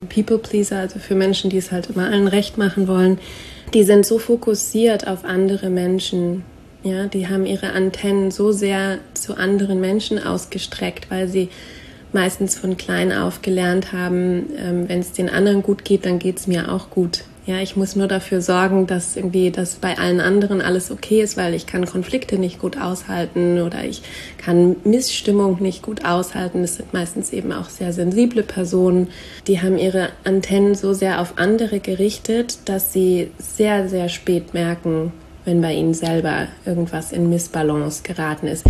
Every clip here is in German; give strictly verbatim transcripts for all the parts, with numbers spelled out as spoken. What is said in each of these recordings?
People-Pleaser, also für Menschen, die es halt immer allen recht machen wollen, die sind so fokussiert auf andere Menschen. Ja, die haben ihre Antennen so sehr zu anderen Menschen ausgestreckt, weil sie meistens von klein auf gelernt haben, ähm, wenn es den anderen gut geht, dann geht es mir auch gut. Ja, ich muss nur dafür sorgen, dass irgendwie das bei allen anderen alles okay ist, weil ich kann Konflikte nicht gut aushalten oder ich kann Missstimmung nicht gut aushalten. Das sind meistens eben auch sehr sensible Personen. Die haben ihre Antennen so sehr auf andere gerichtet, dass sie sehr, sehr spät merken, wenn bei ihnen selber irgendwas in Missbalance geraten ist.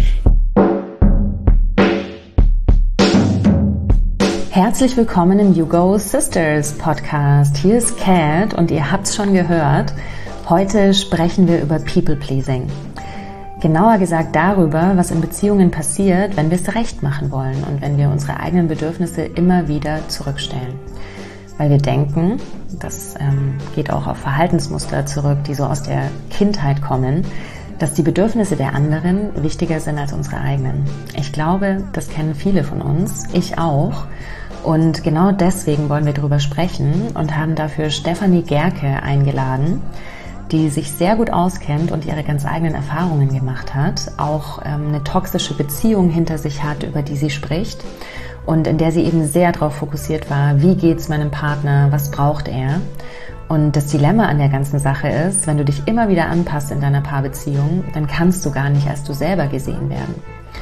Herzlich willkommen im You Go Sisters Podcast. Hier ist Kat und ihr habt's schon gehört. Heute sprechen wir über People-Pleasing. Genauer gesagt darüber, was in Beziehungen passiert, wenn wir es recht machen wollen und wenn wir unsere eigenen Bedürfnisse immer wieder zurückstellen. Weil wir denken, das ähm, geht auch auf Verhaltensmuster zurück, die so aus der Kindheit kommen, dass die Bedürfnisse der anderen wichtiger sind als unsere eigenen. Ich glaube, das kennen viele von uns, ich auch. Und genau deswegen wollen wir darüber sprechen und haben dafür Stefanie Gerke eingeladen, die sich sehr gut auskennt und ihre ganz eigenen Erfahrungen gemacht hat, auch ähm, eine toxische Beziehung hinter sich hat, über die sie spricht und in der sie eben sehr darauf fokussiert war, wie geht's meinem Partner, was braucht er? Und das Dilemma an der ganzen Sache ist, wenn du dich immer wieder anpasst in deiner Paarbeziehung, dann kannst du gar nicht als du selber gesehen werden.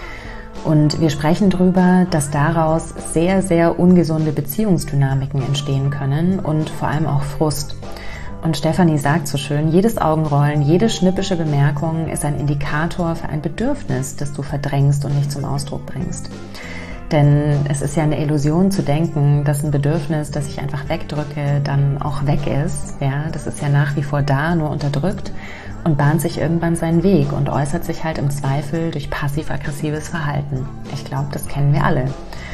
Und wir sprechen darüber, dass daraus sehr, sehr ungesunde Beziehungsdynamiken entstehen können und vor allem auch Frust. Und Stefanie sagt so schön, jedes Augenrollen, jede schnippische Bemerkung ist ein Indikator für ein Bedürfnis, das du verdrängst und nicht zum Ausdruck bringst. Denn es ist ja eine Illusion zu denken, dass ein Bedürfnis, das ich einfach wegdrücke, dann auch weg ist. Ja, das ist ja nach wie vor da, nur unterdrückt und bahnt sich irgendwann seinen Weg und äußert sich halt im Zweifel durch passiv-aggressives Verhalten. Ich glaube, das kennen wir alle.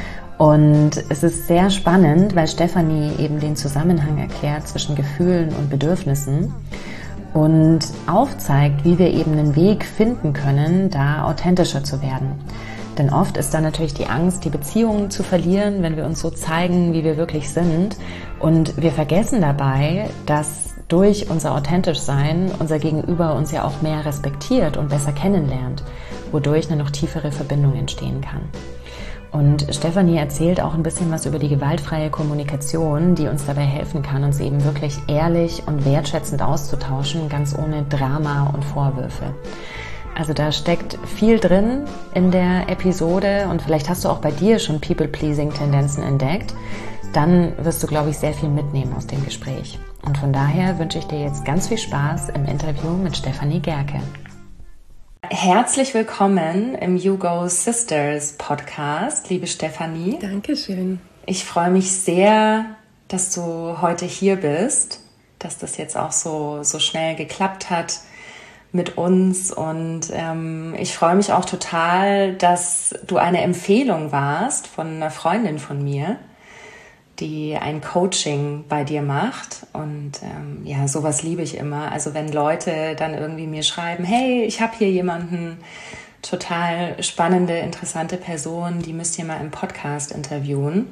Und es ist sehr spannend, weil Stefanie eben den Zusammenhang erklärt zwischen Gefühlen und Bedürfnissen und aufzeigt, wie wir eben einen Weg finden können, da authentischer zu werden. Denn oft ist da natürlich die Angst, die Beziehungen zu verlieren, wenn wir uns so zeigen, wie wir wirklich sind. Und wir vergessen dabei, dass durch unser authentisch Sein unser Gegenüber uns ja auch mehr respektiert und besser kennenlernt, wodurch eine noch tiefere Verbindung entstehen kann. Und Stefanie erzählt auch ein bisschen was über die gewaltfreie Kommunikation, die uns dabei helfen kann, uns eben wirklich ehrlich und wertschätzend auszutauschen, ganz ohne Drama und Vorwürfe. Also da steckt viel drin in der Episode und vielleicht hast du auch bei dir schon People-Pleasing-Tendenzen entdeckt. Dann wirst du, glaube ich, sehr viel mitnehmen aus dem Gespräch. Und von daher wünsche ich dir jetzt ganz viel Spaß im Interview mit Stefanie Gerke. Herzlich willkommen im You Go Sisters Podcast, liebe Stefanie. Dankeschön. Ich freue mich sehr, dass du heute hier bist, dass das jetzt auch so, so schnell geklappt hat mit uns und ähm, ich freue mich auch total, dass du eine Empfehlung warst von einer Freundin von mir, die ein Coaching bei dir macht und ähm, ja, sowas liebe ich immer. Also wenn Leute dann irgendwie mir schreiben, hey, ich habe hier jemanden, total spannende, interessante Person, die müsst ihr mal im Podcast interviewen.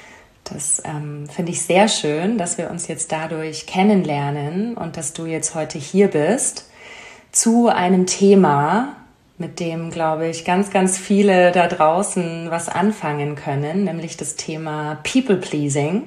Das ähm, finde ich sehr schön, dass wir uns jetzt dadurch kennenlernen und dass du jetzt heute hier bist zu einem Thema, mit dem, glaube ich, ganz, ganz viele da draußen was anfangen können, nämlich das Thema People-Pleasing.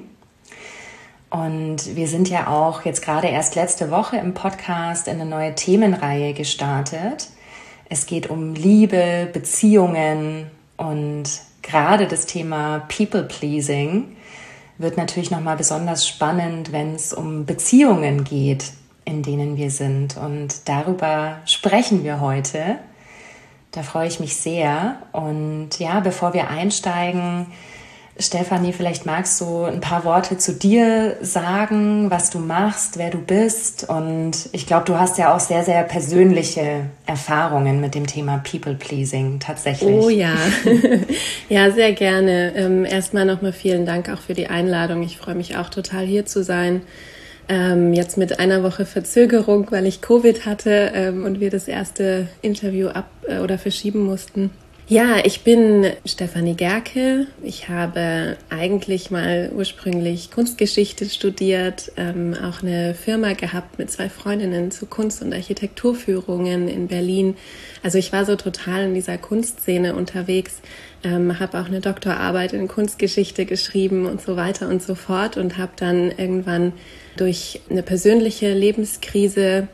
Und wir sind ja auch jetzt gerade erst letzte Woche im Podcast in eine neue Themenreihe gestartet. Es geht um Liebe, Beziehungen und gerade das Thema People-Pleasing wird natürlich nochmal besonders spannend, wenn es um Beziehungen geht, in denen wir sind. Und darüber sprechen wir heute. Da freue ich mich sehr. Und ja, bevor wir einsteigen, Stefanie, vielleicht magst du ein paar Worte zu dir sagen, was du machst, wer du bist. Und ich glaube, du hast ja auch sehr, sehr persönliche Erfahrungen mit dem Thema People-Pleasing tatsächlich. Oh ja, ja, sehr gerne. Ähm, erstmal nochmal vielen Dank auch für die Einladung. Ich freue mich auch total, hier zu sein. Ähm, jetzt mit einer Woche Verzögerung, weil ich Covid hatte ähm, und wir das erste Interview ab- äh, oder verschieben mussten. Ja, ich bin Stefanie Gerke. Ich habe eigentlich mal ursprünglich Kunstgeschichte studiert, ähm, auch eine Firma gehabt mit zwei Freundinnen zu Kunst- und Architekturführungen in Berlin. Also ich war so total in dieser Kunstszene unterwegs, ähm, habe auch eine Doktorarbeit in Kunstgeschichte geschrieben und so weiter und so fort und habe dann irgendwann durch eine persönliche Lebenskrise,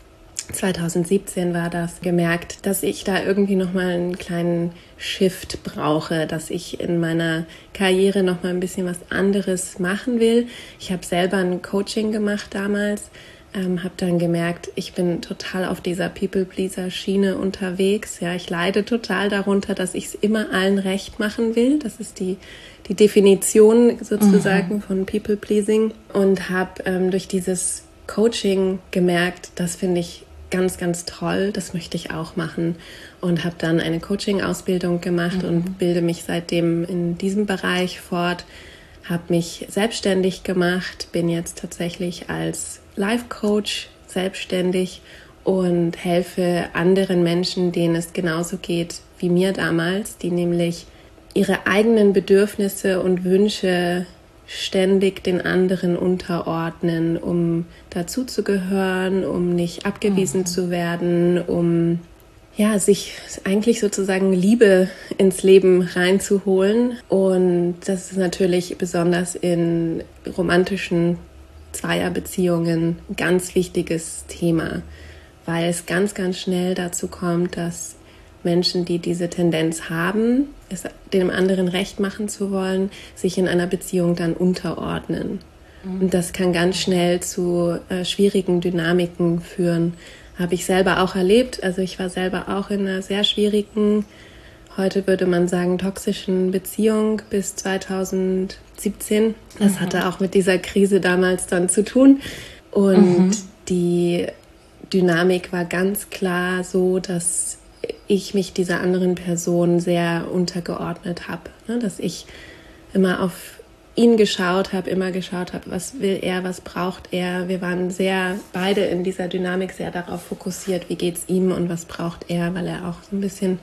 zwanzig siebzehn war das, gemerkt, dass ich da irgendwie nochmal einen kleinen Shift brauche, dass ich in meiner Karriere nochmal ein bisschen was anderes machen will. Ich habe selber ein Coaching gemacht damals, ähm, habe dann gemerkt, ich bin total auf dieser People-Pleaser-Schiene unterwegs. Ja, ich leide total darunter, dass ich es immer allen recht machen will. Das ist die, die Definition sozusagen mhm. von People-Pleasing und habe ähm, durch dieses Coaching gemerkt, das finde ich ganz, ganz toll, das möchte ich auch machen und habe dann eine Coaching-Ausbildung gemacht mhm. und bilde mich seitdem in diesem Bereich fort, habe mich selbstständig gemacht, bin jetzt tatsächlich als Life-Coach selbstständig und helfe anderen Menschen, denen es genauso geht wie mir damals, die nämlich ihre eigenen Bedürfnisse und Wünsche ständig den anderen unterordnen, um dazuzugehören, um nicht abgewiesen mhm. zu werden, um ja, sich eigentlich sozusagen Liebe ins Leben reinzuholen. Und das ist natürlich besonders in romantischen Zweierbeziehungen ein ganz wichtiges Thema, weil es ganz, ganz schnell dazu kommt, dass Menschen, die diese Tendenz haben, es dem anderen recht machen zu wollen, sich in einer Beziehung dann unterordnen. Mhm. Und das kann ganz schnell zu äh, schwierigen Dynamiken führen. Habe ich selber auch erlebt. Also ich war selber auch in einer sehr schwierigen, heute würde man sagen, toxischen Beziehung bis zwanzig siebzehn. Das mhm. hatte auch mit dieser Krise damals dann zu tun. Und mhm. die Dynamik war ganz klar so, dass ich mich dieser anderen Person sehr untergeordnet habe, ne? Dass ich immer auf ihn geschaut habe, immer geschaut habe, was will er, was braucht er. Wir waren sehr, beide in dieser Dynamik sehr darauf fokussiert, wie geht's ihm und was braucht er, weil er auch so ein bisschen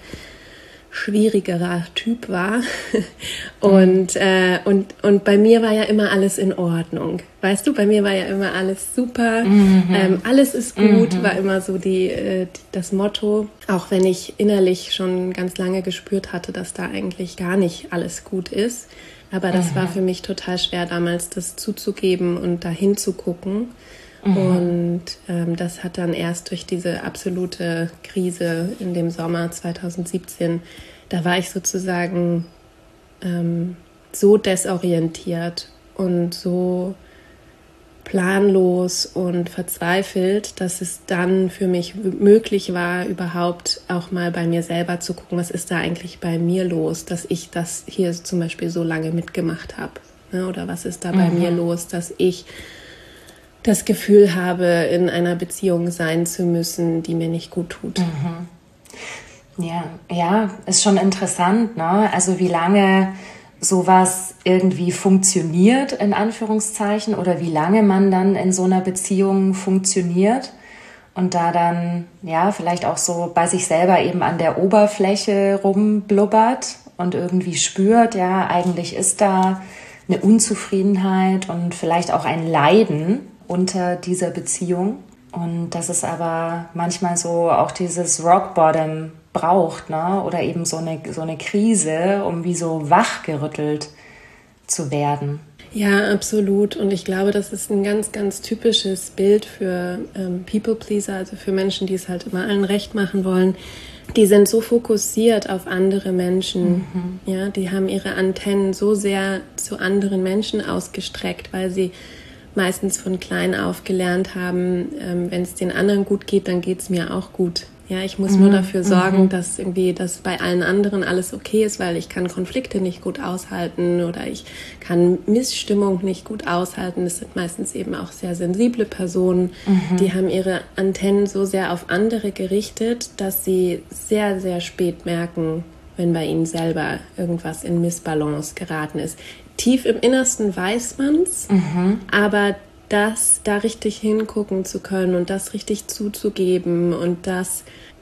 schwierigerer Typ war. Und, äh, und, und bei mir war ja immer alles in Ordnung. Weißt du, bei mir war ja immer alles super, mhm. ähm, alles ist gut, mhm. war immer so die, äh, das Motto. Auch wenn ich innerlich schon ganz lange gespürt hatte, dass da eigentlich gar nicht alles gut ist. Aber das mhm. war für mich total schwer damals, das zuzugeben und dahin zu gucken. Mhm. Und ähm, das hat dann erst durch diese absolute Krise in dem Sommer zwanzig siebzehn, da war ich sozusagen ähm, so desorientiert und so planlos und verzweifelt, dass es dann für mich möglich war, überhaupt auch mal bei mir selber zu gucken, was ist da eigentlich bei mir los, dass ich das hier zum Beispiel so lange mitgemacht habe. Ne? Oder was ist da bei mhm. mir los, dass ich das Gefühl habe, in einer Beziehung sein zu müssen, die mir nicht gut tut. Mhm. Ja, ja, ist schon interessant, ne? Also wie lange sowas irgendwie funktioniert, in Anführungszeichen, oder wie lange man dann in so einer Beziehung funktioniert und da dann, ja, vielleicht auch so bei sich selber eben an der Oberfläche rumblubbert und irgendwie spürt, ja, eigentlich ist da eine Unzufriedenheit und vielleicht auch ein Leiden unter dieser Beziehung. Und dass es aber manchmal so auch dieses Rock Bottom braucht, ne? Oder eben so eine, so eine Krise, um wie so wachgerüttelt zu werden. Ja, absolut. Und ich glaube, das ist ein ganz, ganz typisches Bild für ähm, People-Pleaser, also für Menschen, die es halt immer allen recht machen wollen. Die sind so fokussiert auf andere Menschen. Mhm. Ja, die haben ihre Antennen so sehr zu anderen Menschen ausgestreckt, weil sie meistens von klein auf gelernt haben, ähm, wenn es den anderen gut geht, dann geht es mir auch gut. Ja, ich muss mhm. nur dafür sorgen, mhm. dass irgendwie das bei allen anderen alles okay ist, weil ich kann Konflikte nicht gut aushalten oder ich kann Missstimmung nicht gut aushalten. Das sind meistens eben auch sehr sensible Personen, mhm. die haben ihre Antennen so sehr auf andere gerichtet, dass sie sehr, sehr spät merken, wenn bei ihnen selber irgendwas in Missbalance geraten ist. Tief im Innersten weiß man's, mhm. aber das da richtig hingucken zu können und das richtig zuzugeben und das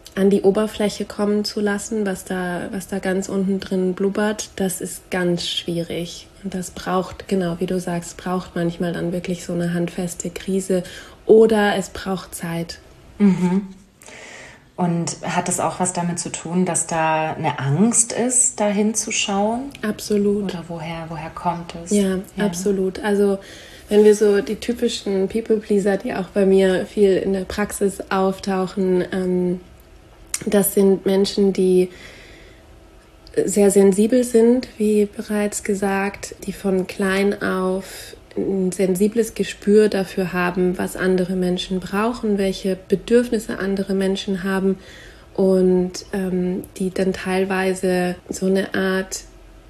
an die Oberfläche kommen zu lassen, was da, was da ganz unten drin blubbert, das ist ganz schwierig. Und das braucht, genau wie du sagst, braucht manchmal dann wirklich so eine handfeste Krise oder es braucht Zeit. Mhm. Und hat das auch was damit zu tun, dass da eine Angst ist, da hinzuschauen? Absolut. Oder woher, woher kommt es? Ja, ja, absolut. Also wenn wir so die typischen People-Pleaser, die auch bei mir viel in der Praxis auftauchen, ähm, das sind Menschen, die sehr sensibel sind, wie bereits gesagt, die von klein auf ein sensibles Gespür dafür haben, was andere Menschen brauchen, welche Bedürfnisse andere Menschen haben und ähm, die dann teilweise so eine Art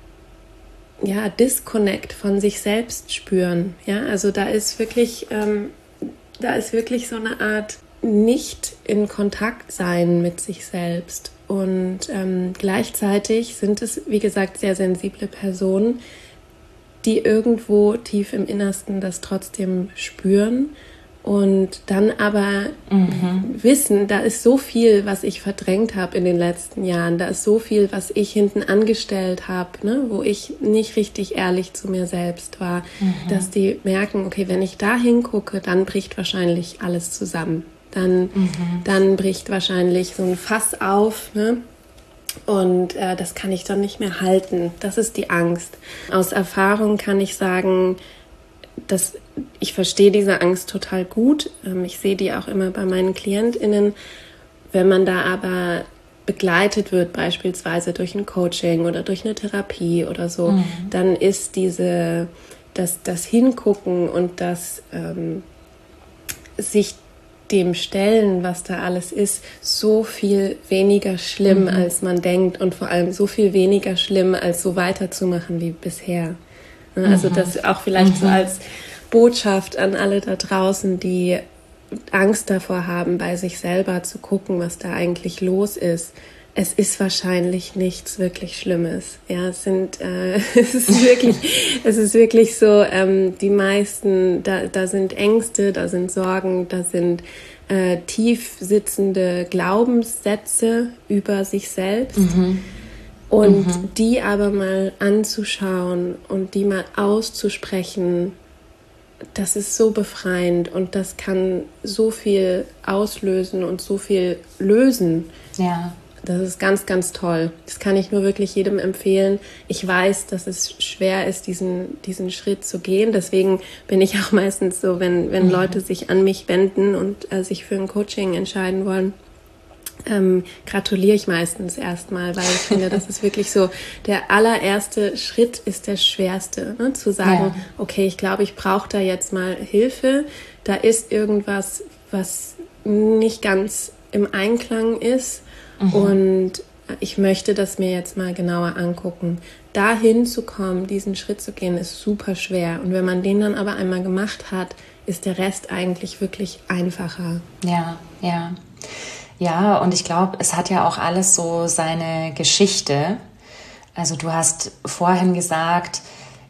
ja, Disconnect von sich selbst spüren. Ja, also da ist wirklich, ähm, da ist wirklich so eine Art nicht in Kontakt sein mit sich selbst. Und ähm, gleichzeitig sind es, wie gesagt, sehr sensible Personen, die irgendwo tief im Innersten das trotzdem spüren und dann aber mhm. wissen, da ist so viel, was ich verdrängt habe in den letzten Jahren, da ist so viel, was ich hinten angestellt habe, ne, wo ich nicht richtig ehrlich zu mir selbst war, mhm. dass die merken, okay, wenn ich da hingucke, dann bricht wahrscheinlich alles zusammen. Dann, mhm. dann bricht wahrscheinlich so ein Fass auf, ne? Und äh, das kann ich dann nicht mehr halten. Das ist die Angst. Aus Erfahrung kann ich sagen, dass ich verstehe diese Angst total gut. Ähm, ich sehe die auch immer bei meinen KlientInnen. Wenn man da aber begleitet wird, beispielsweise durch ein Coaching oder durch eine Therapie oder so, mhm. dann ist diese, das, das Hingucken und das ähm, sich dem Stellen, was da alles ist, so viel weniger schlimm, mhm. als man denkt und vor allem so viel weniger schlimm, als so weiterzumachen wie bisher. Also mhm. das auch vielleicht mhm. so als Botschaft an alle da draußen, die Angst davor haben, bei sich selber zu gucken, was da eigentlich los ist. Es ist wahrscheinlich nichts wirklich Schlimmes. Ja, es sind, äh, es ist wirklich, es ist wirklich so, ähm, die meisten, da, da sind Ängste, da sind Sorgen, da sind äh, tief sitzende Glaubenssätze über sich selbst. Mhm. Und mhm. die aber mal anzuschauen und die mal auszusprechen, das ist so befreiend und das kann so viel auslösen und so viel lösen. Ja. Das ist ganz, ganz toll. Das kann ich nur wirklich jedem empfehlen. Ich weiß, dass es schwer ist, diesen, diesen Schritt zu gehen. Deswegen bin ich auch meistens so, wenn, wenn mhm. Leute sich an mich wenden und äh, sich für ein Coaching entscheiden wollen, ähm, gratuliere ich meistens erstmal, weil ich finde, das ist wirklich so, der allererste Schritt ist der schwerste, ne? Zu sagen, ja. okay, ich glaube, ich brauche da jetzt mal Hilfe. Da ist irgendwas, was nicht ganz im Einklang ist. Mhm. Und ich möchte das mir jetzt mal genauer angucken. Dahin zu kommen, diesen Schritt zu gehen, ist super schwer. Und wenn man den dann aber einmal gemacht hat, ist der Rest eigentlich wirklich einfacher. Ja, ja. Ja, und ich glaube, es hat ja auch alles so seine Geschichte. Also du hast vorhin gesagt,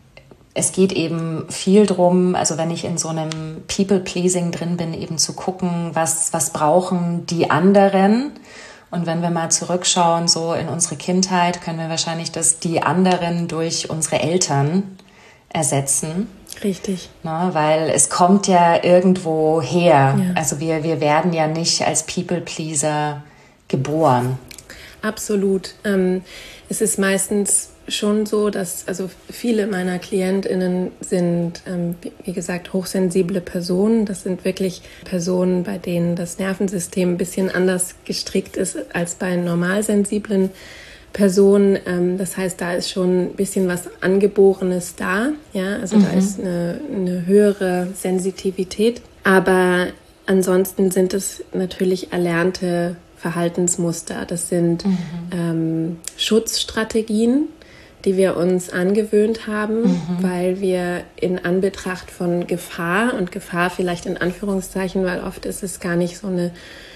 es geht eben viel drum, also wenn ich in so einem People-Pleasing drin bin, eben zu gucken, was, was brauchen die anderen. Und wenn wir mal zurückschauen, so in unsere Kindheit, können wir wahrscheinlich das die anderen durch unsere Eltern ersetzen. Richtig. Ne, weil es kommt ja irgendwo her. Ja. Also wir, wir werden ja nicht als People-Pleaser geboren. Absolut. Ähm, es ist meistens schon so, dass also viele meiner KlientInnen sind, ähm, wie gesagt, hochsensible Personen. Das sind wirklich Personen, bei denen das Nervensystem ein bisschen anders gestrickt ist als bei normalsensiblen Personen. Ähm, das heißt, da ist schon ein bisschen was Angeborenes da. Ja, also mhm. da ist eine, eine höhere Sensitivität. Aber ansonsten sind es natürlich erlernte Verhaltensmuster. Das sind mhm. ähm, Schutzstrategien, die wir uns angewöhnt haben, mhm. weil wir in Anbetracht von Gefahr und Gefahr vielleicht in Anführungszeichen, weil oft ist es gar nicht so eine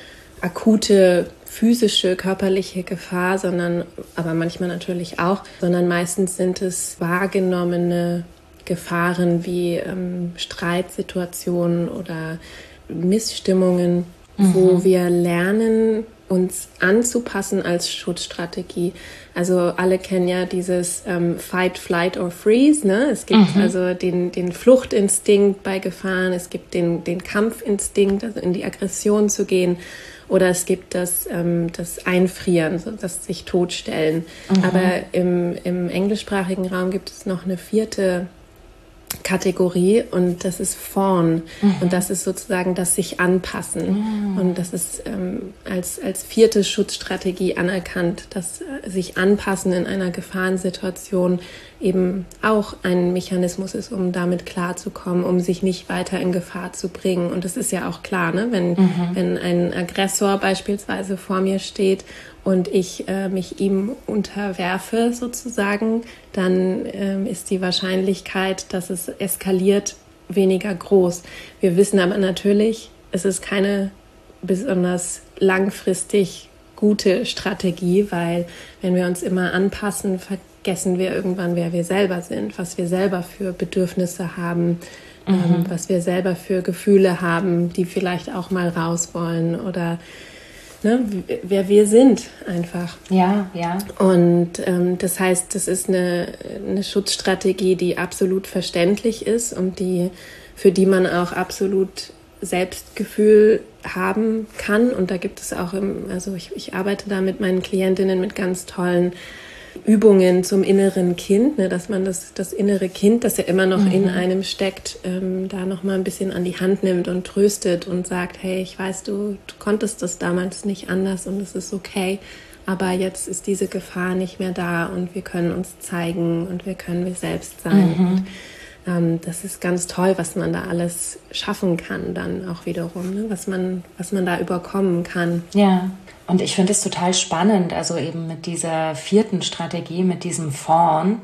akute physische, körperliche Gefahr, sondern, aber manchmal natürlich auch, sondern meistens sind es wahrgenommene Gefahren wie ähm, Streitsituationen oder Missstimmungen, mhm. wo wir lernen, uns anzupassen als Schutzstrategie. Also alle kennen ja dieses ähm, Fight, Flight or Freeze. Ne? Es gibt mhm. also den, den Fluchtinstinkt bei Gefahren, es gibt den, den Kampfinstinkt, also in die Aggression zu gehen. Oder es gibt das, ähm, das Einfrieren, so das sich totstellen. Mhm. Aber im, im englischsprachigen Raum gibt es noch eine vierte Kategorie und das ist Fawn. Mhm. Und das ist sozusagen das sich anpassen. Mhm. Und das ist ähm, als, als vierte Schutzstrategie anerkannt, dass äh, sich anpassen in einer Gefahrensituation eben auch ein Mechanismus ist, um damit klarzukommen, um sich nicht weiter in Gefahr zu bringen. Und das ist ja auch klar, ne? Wenn, mhm. wenn ein Aggressor beispielsweise vor mir steht und ich äh, mich ihm unterwerfe sozusagen, dann ähm, ist die Wahrscheinlichkeit, dass es eskaliert, weniger groß. Wir wissen aber natürlich, es ist keine besonders langfristig gute Strategie, weil wenn wir uns immer anpassen, vergessen wir irgendwann, wer wir selber sind, was wir selber für Bedürfnisse haben, mhm. ähm, was wir selber für Gefühle haben, die vielleicht auch mal raus wollen oder ne, wer wir sind einfach. Ja, ja. Und ähm, das heißt, das ist eine, eine Schutzstrategie, die absolut verständlich ist und die, für die man auch absolut Selbstgefühl haben kann. Und da gibt es auch, im, also ich, ich arbeite da mit meinen Klientinnen mit ganz tollen Übungen zum inneren Kind, ne, dass man das, das innere Kind, das ja immer noch mhm. in einem steckt, ähm, da noch mal ein bisschen an die Hand nimmt und tröstet und sagt, hey, ich weiß, du, du konntest das damals nicht anders und es ist okay, aber jetzt ist diese Gefahr nicht mehr da und wir können uns zeigen und wir können wir selbst sein. Mhm. Und, ähm, das ist ganz toll, was man da alles schaffen kann dann auch wiederum, ne, was man, was man da überkommen kann. Ja. Und ich finde es total spannend, also eben mit dieser vierten Strategie, mit diesem Fawn,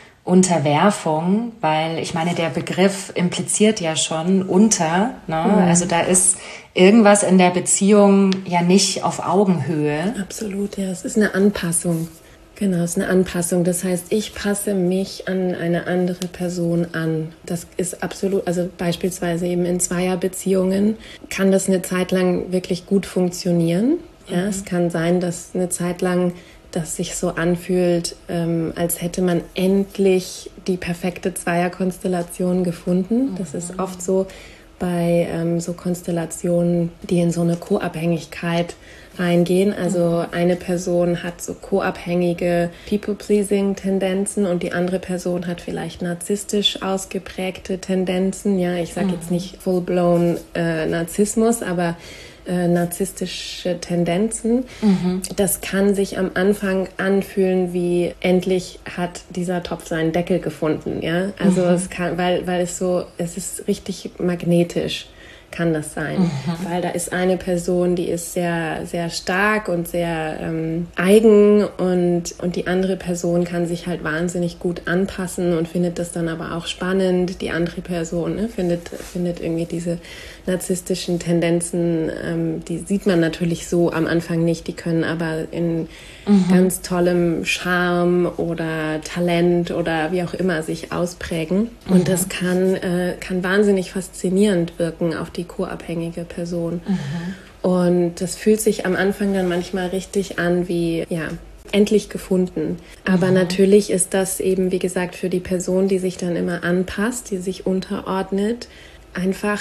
Unterwerfung, weil ich meine, der Begriff impliziert ja schon unter, ne? Mhm. Also da ist irgendwas in der Beziehung ja nicht auf Augenhöhe. Absolut, ja, es ist eine Anpassung. Genau, es ist eine Anpassung. Das heißt, ich passe mich an eine andere Person an. Das ist absolut, also beispielsweise eben in Zweierbeziehungen kann das eine Zeit lang wirklich gut funktionieren. Ja, mhm. Es kann sein, dass eine Zeit lang das sich so anfühlt, ähm, als hätte man endlich die perfekte Zweierkonstellation gefunden. Mhm. Das ist oft so bei ähm, so Konstellationen, die in so eine Co-Abhängigkeit reingehen. Also eine Person hat so co-abhängige People-Pleasing-Tendenzen und die andere Person hat vielleicht narzisstisch ausgeprägte Tendenzen. Ja, ich sage mhm. jetzt nicht full-blown äh, Narzissmus, aber Äh, narzisstische Tendenzen. Mhm. Das kann sich am Anfang anfühlen wie endlich hat dieser Topf seinen Deckel gefunden, ja. Also mhm. es kann, weil weil es so, es ist richtig magnetisch, kann das sein, mhm. weil da ist eine Person, die ist sehr sehr stark und sehr ähm, eigen und und die andere Person kann sich halt wahnsinnig gut anpassen und findet das dann aber auch spannend. Die andere Person ne, findet findet irgendwie diese narzisstischen Tendenzen, ähm, die sieht man natürlich so am Anfang nicht, die können aber in mhm. ganz tollem Charme oder Talent oder wie auch immer sich ausprägen. Und mhm. das kann, äh, kann wahnsinnig faszinierend wirken auf die co-abhängige Person. Mhm. Und das fühlt sich am Anfang dann manchmal richtig an wie, ja, endlich gefunden. Aber mhm. natürlich ist das eben, wie gesagt, für die Person, die sich dann immer anpasst, die sich unterordnet, einfach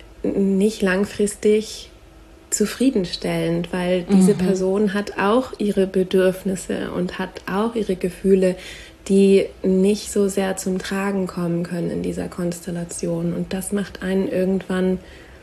nicht langfristig zufriedenstellend, weil diese mhm. Person hat auch ihre Bedürfnisse und hat auch ihre Gefühle, die nicht so sehr zum Tragen kommen können in dieser Konstellation. Und das macht einen irgendwann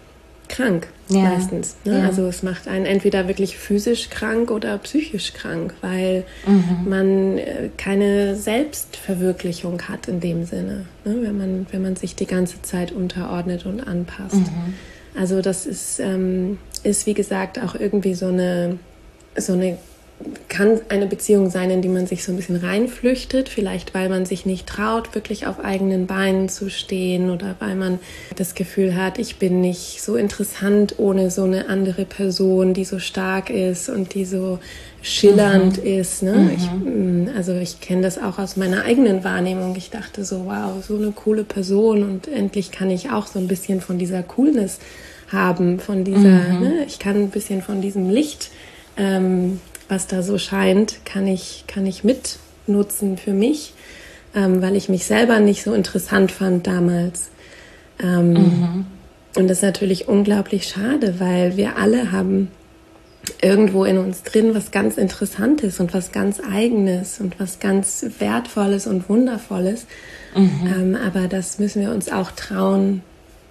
krank, ja. meistens. Ne? Ja. Also es macht einen entweder wirklich physisch krank oder psychisch krank, weil mhm. man keine Selbstverwirklichung hat in dem Sinne, ne? wenn man, wenn man sich die ganze Zeit unterordnet und anpasst. Mhm. Also das ist, ähm, ist, wie gesagt, auch irgendwie so eine, so eine kann eine Beziehung sein, in die man sich so ein bisschen reinflüchtet, vielleicht weil man sich nicht traut, wirklich auf eigenen Beinen zu stehen oder weil man das Gefühl hat, ich bin nicht so interessant ohne so eine andere Person, die so stark ist und die so schillernd mhm. ist. Ne? Mhm. Ich, also ich kenne das auch aus meiner eigenen Wahrnehmung. Ich dachte so, wow, so eine coole Person und endlich kann ich auch so ein bisschen von dieser Coolness haben, von dieser, mhm. ne? Ich kann ein bisschen von diesem Licht ähm, was da so scheint, kann ich, kann ich mitnutzen für mich, ähm, weil ich mich selber nicht so interessant fand damals. Ähm, mhm. Und das ist natürlich unglaublich schade, weil wir alle haben irgendwo in uns drin was ganz Interessantes und was ganz Eigenes und was ganz Wertvolles und Wundervolles. Mhm. Ähm, aber das müssen wir uns auch trauen,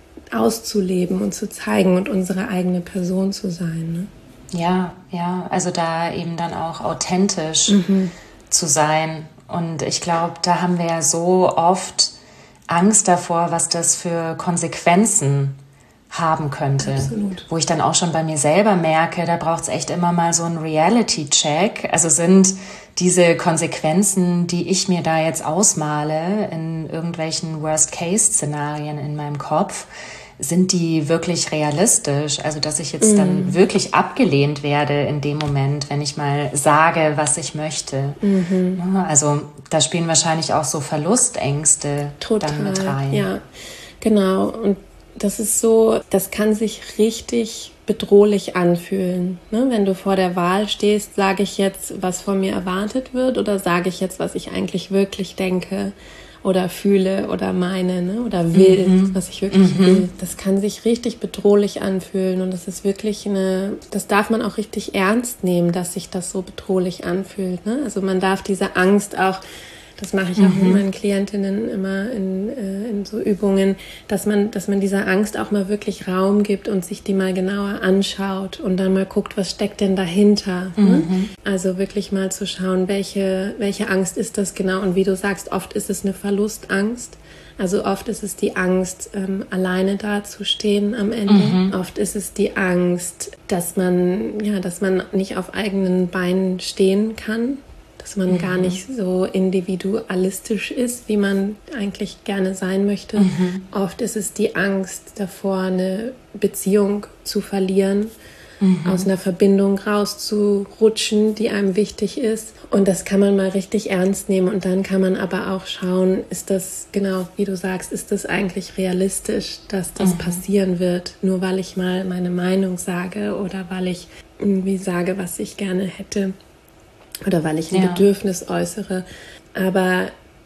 auszuleben und zu zeigen und unsere eigene Person zu sein. Ne? Ja, ja, also da eben dann auch authentisch mhm. zu sein. Und ich glaube, da haben wir ja so oft Angst davor, was das für Konsequenzen haben könnte. Absolut. Wo ich dann auch schon bei mir selber merke, da braucht es echt immer mal so einen Reality-Check. Also sind diese Konsequenzen, die ich mir da jetzt ausmale in irgendwelchen Worst-Case-Szenarien in meinem Kopf, sind die wirklich realistisch? Also, dass ich jetzt mm. dann wirklich abgelehnt werde in dem Moment, wenn ich mal sage, was ich möchte. Mm-hmm. Also, da spielen wahrscheinlich auch so Verlustängste Total, dann mit rein. Ja, genau. Und das ist so, das kann sich richtig bedrohlich anfühlen. Ne? Wenn du vor der Wahl stehst, sage ich jetzt, was von mir erwartet wird, oder sage ich jetzt, was ich eigentlich wirklich denke oder fühle oder meine, ne? Oder will, mhm. was ich wirklich mhm. will. Das kann sich richtig bedrohlich anfühlen und das ist wirklich eine, das darf man auch richtig ernst nehmen, dass sich das so bedrohlich anfühlt. Ne? Also man darf diese Angst auch, das mache ich auch mhm. mit meinen Klientinnen immer in, äh, in so Übungen, dass man, dass man dieser Angst auch mal wirklich Raum gibt und sich die mal genauer anschaut und dann mal guckt, was steckt denn dahinter. Mhm. Ne? Also wirklich mal zu schauen, welche, welche Angst ist das genau, und wie du sagst, oft ist es eine Verlustangst. Also oft ist es die Angst, ähm, alleine dazustehen am Ende. Mhm. Oft ist es die Angst, dass man, ja, dass man nicht auf eigenen Beinen stehen kann. Dass man mhm. gar nicht so individualistisch ist, wie man eigentlich gerne sein möchte. Mhm. Oft ist es die Angst davor, eine Beziehung zu verlieren, mhm. aus einer Verbindung rauszurutschen, die einem wichtig ist. Und das kann man mal richtig ernst nehmen. Und dann kann man aber auch schauen, ist das, genau wie du sagst, ist das eigentlich realistisch, dass das mhm. passieren wird, nur weil ich mal meine Meinung sage oder weil ich irgendwie sage, was ich gerne hätte. Oder weil ich ein ja. Bedürfnis äußere. Aber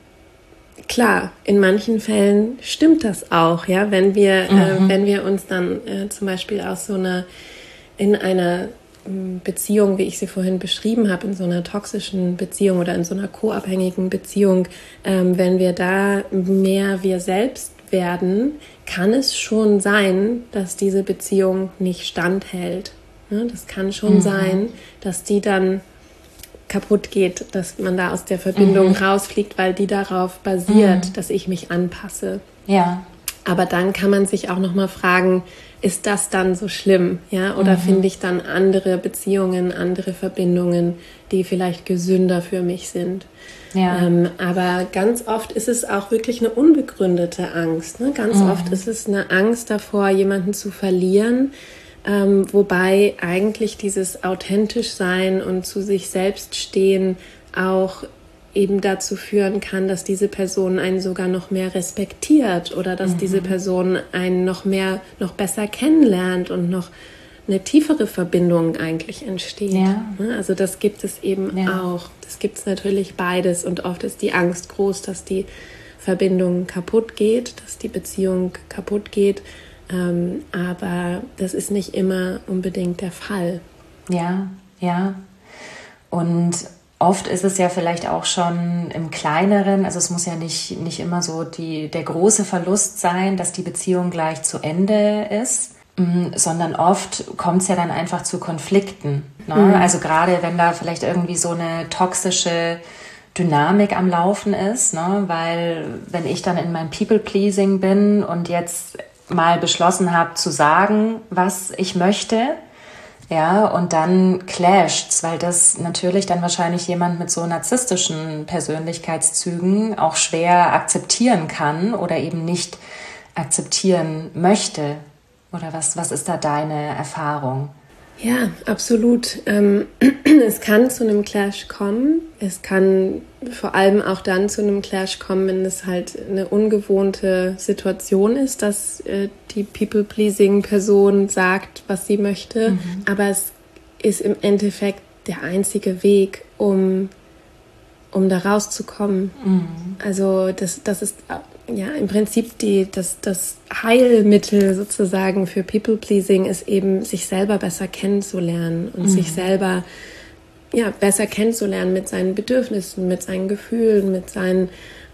klar, in manchen Fällen stimmt das auch, ja, wenn wir, mhm. äh, wenn wir uns dann äh, zum Beispiel aus so einer, in einer Beziehung, wie ich sie vorhin beschrieben habe, in so einer toxischen Beziehung oder in so einer co-abhängigen Beziehung, ähm, wenn wir da mehr wir selbst werden, kann es schon sein, dass diese Beziehung nicht standhält. Ja, das kann schon mhm. sein, dass die dann kaputt geht, dass man da aus der Verbindung mhm. rausfliegt, weil die darauf basiert, mhm. dass ich mich anpasse. Ja. Aber dann kann man sich auch nochmal fragen, ist das dann so schlimm? Ja? Oder mhm. finde ich dann andere Beziehungen, andere Verbindungen, die vielleicht gesünder für mich sind? Ja. Ähm, aber ganz oft ist es auch wirklich eine unbegründete Angst. Ne? Ganz mhm. oft ist es eine Angst davor, jemanden zu verlieren, Ähm, wobei eigentlich dieses authentisch sein und zu sich selbst stehen auch eben dazu führen kann, dass diese Person einen sogar noch mehr respektiert oder dass mhm. diese Person einen noch mehr, noch besser kennenlernt und noch eine tiefere Verbindung eigentlich entsteht. Ja. Also das gibt es eben ja. auch. Das gibt es natürlich beides und oft ist die Angst groß, dass die Verbindung kaputt geht, dass die Beziehung kaputt geht. Ähm, aber das ist nicht immer unbedingt der Fall. Ja, ja. Und oft ist es ja vielleicht auch schon im Kleineren, also es muss ja nicht, nicht immer so die, der große Verlust sein, dass die Beziehung gleich zu Ende ist, sondern oft kommt es ja dann einfach zu Konflikten. Ne? Mhm. Also gerade wenn da vielleicht irgendwie so eine toxische Dynamik am Laufen ist, ne? Weil wenn ich dann in meinem People-Pleasing bin und jetzt mal beschlossen habe zu sagen, was ich möchte, ja, und dann clasht's, weil das natürlich dann wahrscheinlich jemand mit so narzisstischen Persönlichkeitszügen auch schwer akzeptieren kann oder eben nicht akzeptieren möchte. Oder was, was ist da deine Erfahrung? Ja, absolut. Ähm, es kann zu einem Clash kommen. Es kann vor allem auch dann zu einem Clash kommen, wenn es halt eine ungewohnte Situation ist, dass äh, die People-Pleasing-Person sagt, was sie möchte. Mhm. Aber es ist im Endeffekt der einzige Weg, um, um da rauszukommen. Mhm. Also das, das ist ja im Prinzip die, das, das Heilmittel sozusagen für People-Pleasing ist eben, sich selber besser kennenzulernen und mhm. sich selber ja, besser kennenzulernen mit seinen Bedürfnissen, mit seinen Gefühlen, mit seinen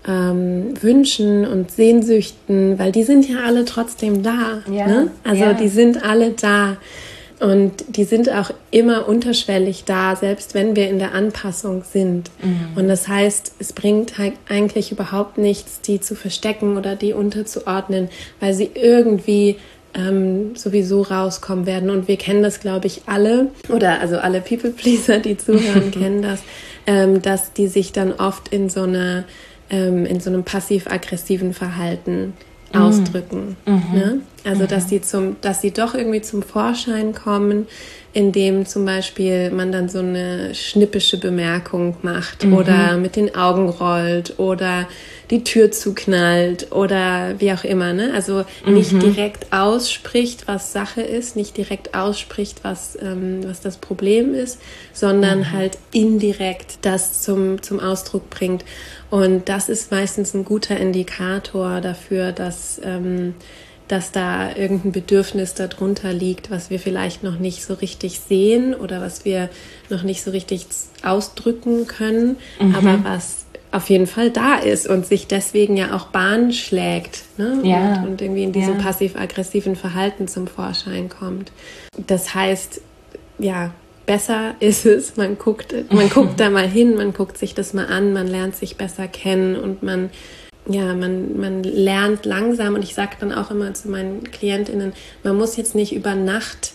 ähm, Wünschen und Sehnsüchten, weil die sind ja alle trotzdem da. Ja, ne? Also ja. die sind alle da. Und die sind auch immer unterschwellig da, selbst wenn wir in der Anpassung sind. Mhm. Und das heißt, es bringt halt eigentlich überhaupt nichts, die zu verstecken oder die unterzuordnen, weil sie irgendwie ähm, sowieso rauskommen werden. Und wir kennen das, glaube ich, alle, oder also alle People-Pleaser, die zuhören, kennen das, ähm, dass die sich dann oft in so einer, ähm, in so einem passiv-aggressiven Verhalten ausdrücken. Mhm. Ne? Also mhm. dass die zum, dass die doch irgendwie zum Vorschein kommen, indem zum Beispiel man dann so eine schnippische Bemerkung macht mhm. oder mit den Augen rollt oder die Tür zuknallt oder wie auch immer. Ne? Also nicht mhm. direkt ausspricht, was Sache ist, nicht direkt ausspricht, was, ähm, was das Problem ist, sondern mhm. halt indirekt das zum, zum Ausdruck bringt. Und das ist meistens ein guter Indikator dafür, dass, ähm, dass da irgendein Bedürfnis darunter liegt, was wir vielleicht noch nicht so richtig sehen oder was wir noch nicht so richtig ausdrücken können, mhm. aber was auf jeden Fall da ist und sich deswegen ja auch Bahn schlägt, ne? Ja. und, und irgendwie in diesem ja. passiv-aggressiven Verhalten zum Vorschein kommt. Das heißt, ja, besser ist es, man guckt, man guckt da mal hin, man guckt sich das mal an, man lernt sich besser kennen und man, ja, man, man lernt langsam, und ich sage dann auch immer zu meinen KlientInnen, man muss jetzt nicht über Nacht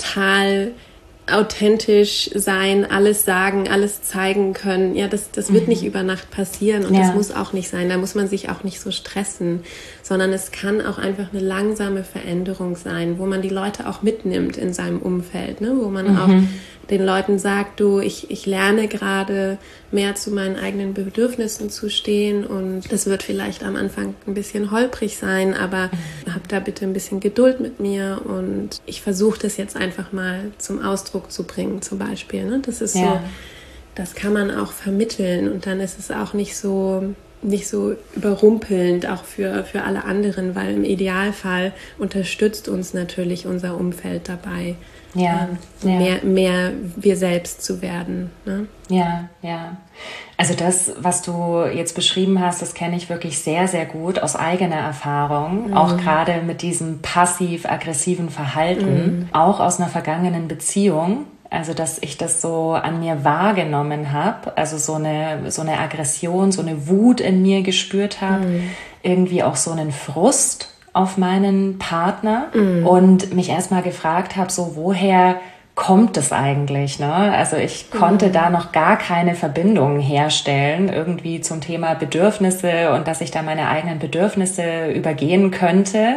total authentisch sein, alles sagen, alles zeigen können. Ja, das, das wird mhm. nicht über Nacht passieren und ja. das muss auch nicht sein. Da muss man sich auch nicht so stressen, sondern es kann auch einfach eine langsame Veränderung sein, wo man die Leute auch mitnimmt in seinem Umfeld, ne? Wo man mhm. auch den Leuten sagt, du, ich, ich lerne gerade mehr zu meinen eigenen Bedürfnissen zu stehen und das wird vielleicht am Anfang ein bisschen holprig sein, aber mhm. hab da bitte ein bisschen Geduld mit mir und ich versuche das jetzt einfach mal zum Ausdruck zu bringen, zum Beispiel. Ne? Das ist ja. so, das kann man auch vermitteln und dann ist es auch nicht so nicht so überrumpelnd auch für, für alle anderen, weil im Idealfall unterstützt uns natürlich unser Umfeld dabei, ja, ähm, ja. mehr, mehr wir selbst zu werden. Ne? Ja, ja. Also das, was du jetzt beschrieben hast, das kenne ich wirklich sehr, sehr gut aus eigener Erfahrung, mhm. auch gerade mit diesem passiv-aggressiven Verhalten, mhm. auch aus einer vergangenen Beziehung. Also, dass ich das so an mir wahrgenommen habe, also so eine, so eine Aggression, so eine Wut in mir gespürt habe, mhm. irgendwie auch so einen Frust auf meinen Partner mhm. und mich erstmal gefragt habe, so woher kommt das eigentlich, ne? Also ich konnte mhm. da noch gar keine Verbindungen herstellen, irgendwie zum Thema Bedürfnisse und dass ich da meine eigenen Bedürfnisse übergehen könnte.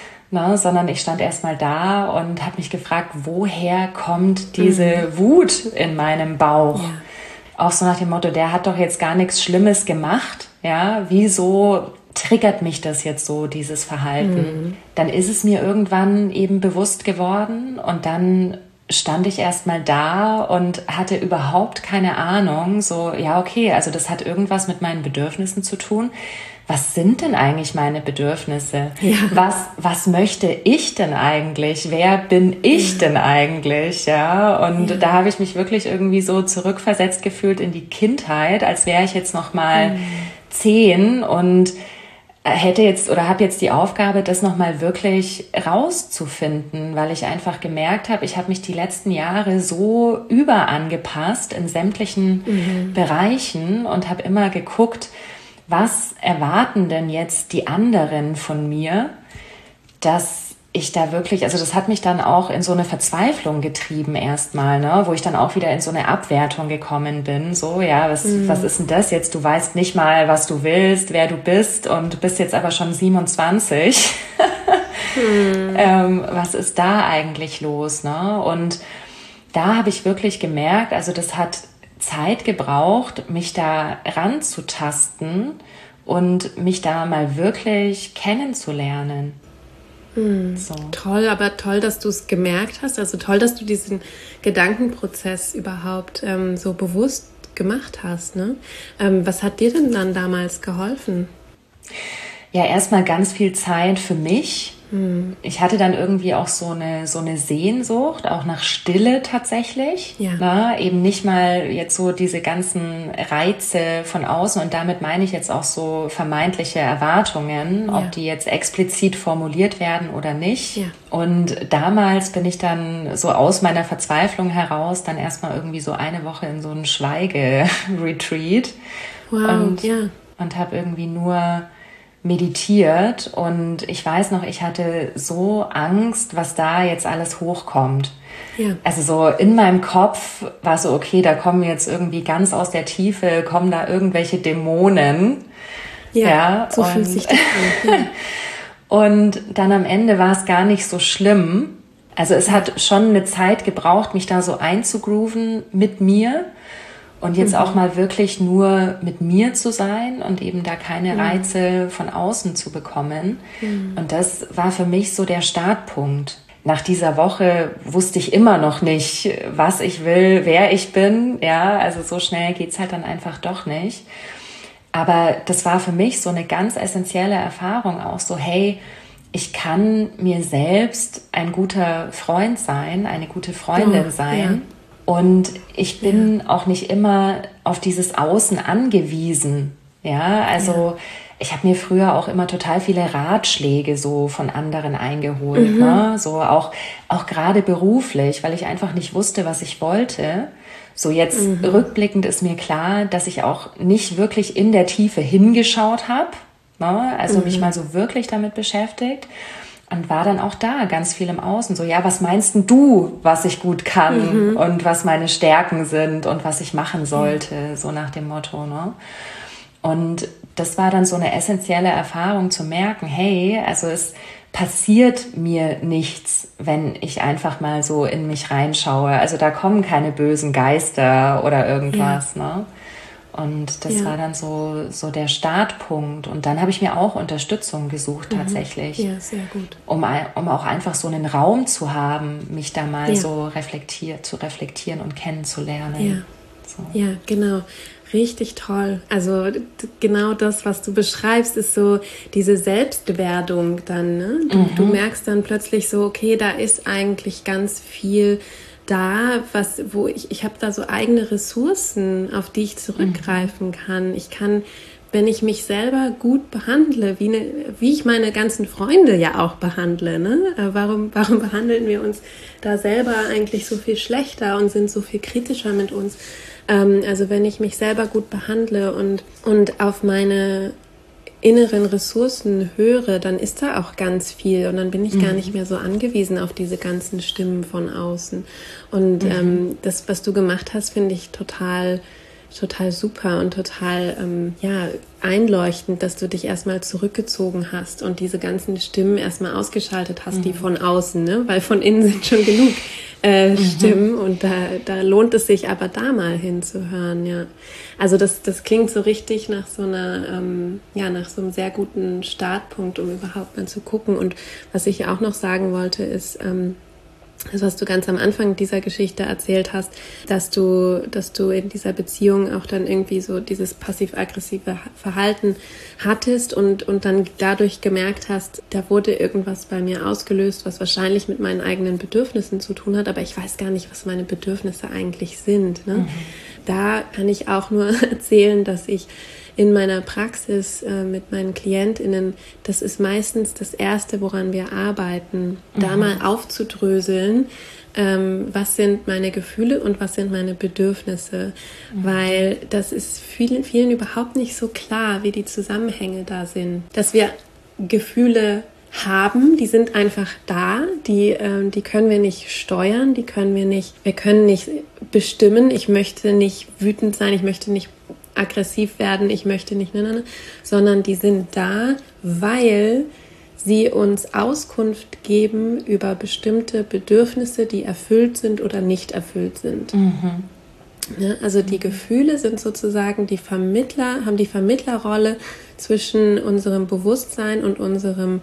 Ne, sondern ich stand erstmal da und habe mich gefragt, woher kommt diese mhm. Wut in meinem Bauch? Ja. Auch so nach dem Motto, der hat doch jetzt gar nichts Schlimmes gemacht. Ja, wieso triggert mich das jetzt so, dieses Verhalten? Mhm. Dann ist es mir irgendwann eben bewusst geworden und dann stand ich erstmal da und hatte überhaupt keine Ahnung, so, ja, okay, also das hat irgendwas mit meinen Bedürfnissen zu tun. Was sind denn eigentlich meine Bedürfnisse? Ja. Was, was möchte ich denn eigentlich? Wer bin ich ja. denn eigentlich? Ja, und ja. da habe ich mich wirklich irgendwie so zurückversetzt gefühlt in die Kindheit, als wäre ich jetzt noch mal mhm. zehn und hätte jetzt oder habe jetzt die Aufgabe, das noch mal wirklich rauszufinden, weil ich einfach gemerkt habe, ich habe mich die letzten Jahre so überangepasst in sämtlichen mhm. Bereichen und habe immer geguckt, was erwarten denn jetzt die anderen von mir, dass ich da wirklich, also das hat mich dann auch in so eine Verzweiflung getrieben erstmal, ne, wo ich dann auch wieder in so eine Abwertung gekommen bin, so, ja, was, mhm. was ist denn das jetzt? Du weißt nicht mal, was du willst, wer du bist und du bist jetzt aber schon siebenundzwanzig. mhm. ähm, was ist da eigentlich los, ne? Und da habe ich wirklich gemerkt, also das hat Zeit gebraucht, mich da ranzutasten und mich da mal wirklich kennenzulernen. Hm, so. Toll, aber toll, dass du es gemerkt hast. Also toll, dass du diesen Gedankenprozess überhaupt ähm, so bewusst gemacht hast. Ne? Ähm, was hat dir denn dann damals geholfen? Ja, erstmal ganz viel Zeit für mich. Hm. Ich hatte dann irgendwie auch so eine, so eine Sehnsucht, auch nach Stille tatsächlich. Ja. Na, eben nicht mal jetzt so diese ganzen Reize von außen, und damit meine ich jetzt auch so vermeintliche Erwartungen, ja. ob die jetzt explizit formuliert werden oder nicht. Ja. Und damals bin ich dann so aus meiner Verzweiflung heraus dann erstmal irgendwie so eine Woche in so einen Schweige-Retreat. Wow, und, ja. und habe irgendwie nur meditiert, und ich weiß noch, ich hatte so Angst, was da jetzt alles hochkommt. Ja. Also so in meinem Kopf war so, okay, da kommen jetzt irgendwie ganz aus der Tiefe, kommen da irgendwelche Dämonen. Ja, ja so und, fühlt sich das an. Ja. Und dann am Ende war es gar nicht so schlimm. Also es ja. hat schon eine Zeit gebraucht, mich da so einzugrooven mit mir. Und jetzt mhm. auch mal wirklich nur mit mir zu sein und eben da keine mhm. Reize von außen zu bekommen. Mhm. Und das war für mich so der Startpunkt. Nach dieser Woche wusste ich immer noch nicht, was ich will, wer ich bin. Ja, also so schnell geht's halt dann einfach doch nicht. Aber das war für mich so eine ganz essentielle Erfahrung auch so, hey, ich kann mir selbst ein guter Freund sein, eine gute Freundin oh, sein. Ja. Und ich bin ja. auch nicht immer auf dieses Außen angewiesen. Ja, also ja. ich habe mir früher auch immer total viele Ratschläge so von anderen eingeholt. Mhm. Ne? So auch, auch gerade beruflich, weil ich einfach nicht wusste, was ich wollte. So jetzt mhm. rückblickend ist mir klar, dass ich auch nicht wirklich in der Tiefe hingeschaut habe. Ne? Also mhm. mich mal so wirklich damit beschäftigt. Und war dann auch da ganz viel im Außen. So, ja, was meinst denn du, was ich gut kann mhm. und was meine Stärken sind und was ich machen sollte, mhm. so nach dem Motto, ne? Und das war dann so eine essentielle Erfahrung zu merken, hey, also es passiert mir nichts, wenn ich einfach mal so in mich reinschaue. Also da kommen keine bösen Geister oder irgendwas, ja. ne? Und das ja. war dann so, so der Startpunkt. Und dann habe ich mir auch Unterstützung gesucht tatsächlich. Ja, sehr gut. Um, um auch einfach so einen Raum zu haben, mich da mal ja. so reflektiert, zu reflektieren und kennenzulernen. Ja. So. Ja, genau. Richtig toll. Also genau das, was du beschreibst, ist so diese Selbstwerdung dann. Ne? Du, mhm. du merkst dann plötzlich so, okay, da ist eigentlich ganz viel da, was, wo ich, ich habe da so eigene Ressourcen, auf die ich zurückgreifen kann. Ich kann, wenn ich mich selber gut behandle, wie, ne, wie ich meine ganzen Freunde ja auch behandle, ne? Warum, warum behandeln wir uns da selber eigentlich so viel schlechter und sind so viel kritischer mit uns? Ähm, also wenn ich mich selber gut behandle und, und auf meine inneren Ressourcen höre, dann ist da auch ganz viel und dann bin ich mhm. gar nicht mehr so angewiesen auf diese ganzen Stimmen von außen. Und mhm. ähm, das, was du gemacht hast, finde ich total, total super und total ähm, ja, einleuchtend, dass du dich erstmal zurückgezogen hast und diese ganzen Stimmen erstmal ausgeschaltet hast, mhm. die von außen, ne? Weil von innen sind schon genug äh, mhm. Stimmen und da, da lohnt es sich aber da mal hinzuhören, ja. Also das, das klingt so richtig nach so einer, ähm, ja, nach so einem sehr guten Startpunkt, um überhaupt mal zu gucken. Und was ich auch noch sagen wollte, ist, ähm, das, was du ganz am Anfang dieser Geschichte erzählt hast, dass du, dass du in dieser Beziehung auch dann irgendwie so dieses passiv-aggressive Verhalten hattest und, und dann dadurch gemerkt hast, da wurde irgendwas bei mir ausgelöst, was wahrscheinlich mit meinen eigenen Bedürfnissen zu tun hat, aber ich weiß gar nicht, was meine Bedürfnisse eigentlich sind. Ne? Mhm. Da kann ich auch nur erzählen, dass ich in meiner Praxis äh, mit meinen KlientInnen, das ist meistens das Erste, woran wir arbeiten, mhm. da mal aufzudröseln, ähm, was sind meine Gefühle und was sind meine Bedürfnisse, mhm. weil das ist vielen, vielen überhaupt nicht so klar, wie die Zusammenhänge da sind. Dass wir Gefühle haben, die sind einfach da, die, ähm, die können wir nicht steuern, die können wir nicht, wir können nicht bestimmen, ich möchte nicht wütend sein, ich möchte nicht aggressiv werden, ich möchte nicht, ne, ne, ne, sondern die sind da, weil sie uns Auskunft geben über bestimmte Bedürfnisse, die erfüllt sind oder nicht erfüllt sind. Mhm. Ja, also die Gefühle sind sozusagen die Vermittler, haben die Vermittlerrolle zwischen unserem Bewusstsein und unserem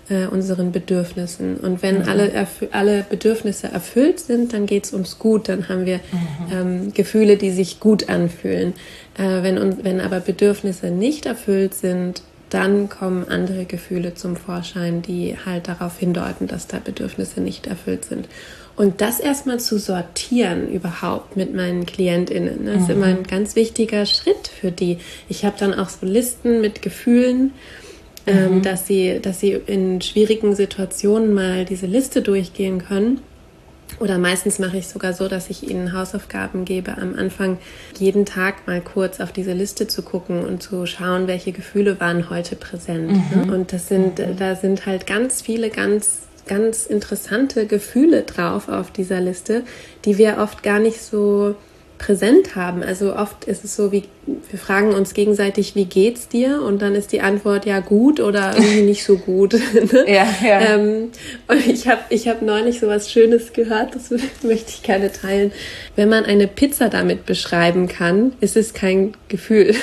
äh, unseren Bedürfnissen. Und wenn mhm. alle, erfü- alle Bedürfnisse erfüllt sind, dann geht es uns gut, dann haben wir mhm. ähm, Gefühle, die sich gut anfühlen. Äh, wenn, uns, wenn aber Bedürfnisse nicht erfüllt sind, dann kommen andere Gefühle zum Vorschein, die halt darauf hindeuten, dass da Bedürfnisse nicht erfüllt sind. Und das erstmal zu sortieren überhaupt mit meinen KlientInnen, das ist mhm. immer ein ganz wichtiger Schritt für die. Ich habe dann auch so Listen mit Gefühlen, mhm. ähm, dass sie, dass sie in schwierigen Situationen mal diese Liste durchgehen können. Oder meistens mache ich sogar so, dass ich ihnen Hausaufgaben gebe, am Anfang jeden Tag mal kurz auf diese Liste zu gucken und zu schauen, welche Gefühle waren heute präsent. Mhm. Ne? Und das sind, mhm. da sind halt ganz viele ganz, ganz interessante Gefühle drauf auf dieser Liste, die wir oft gar nicht so präsent haben. Also oft ist es so, wie wir fragen uns gegenseitig, wie geht's dir? Und dann ist die Antwort ja gut oder irgendwie nicht so gut. Ne? Ja, ja. Ähm, und ich habe ich hab neulich so was Schönes gehört, das möchte ich gerne teilen. Wenn man eine Pizza damit beschreiben kann, ist es kein Gefühl.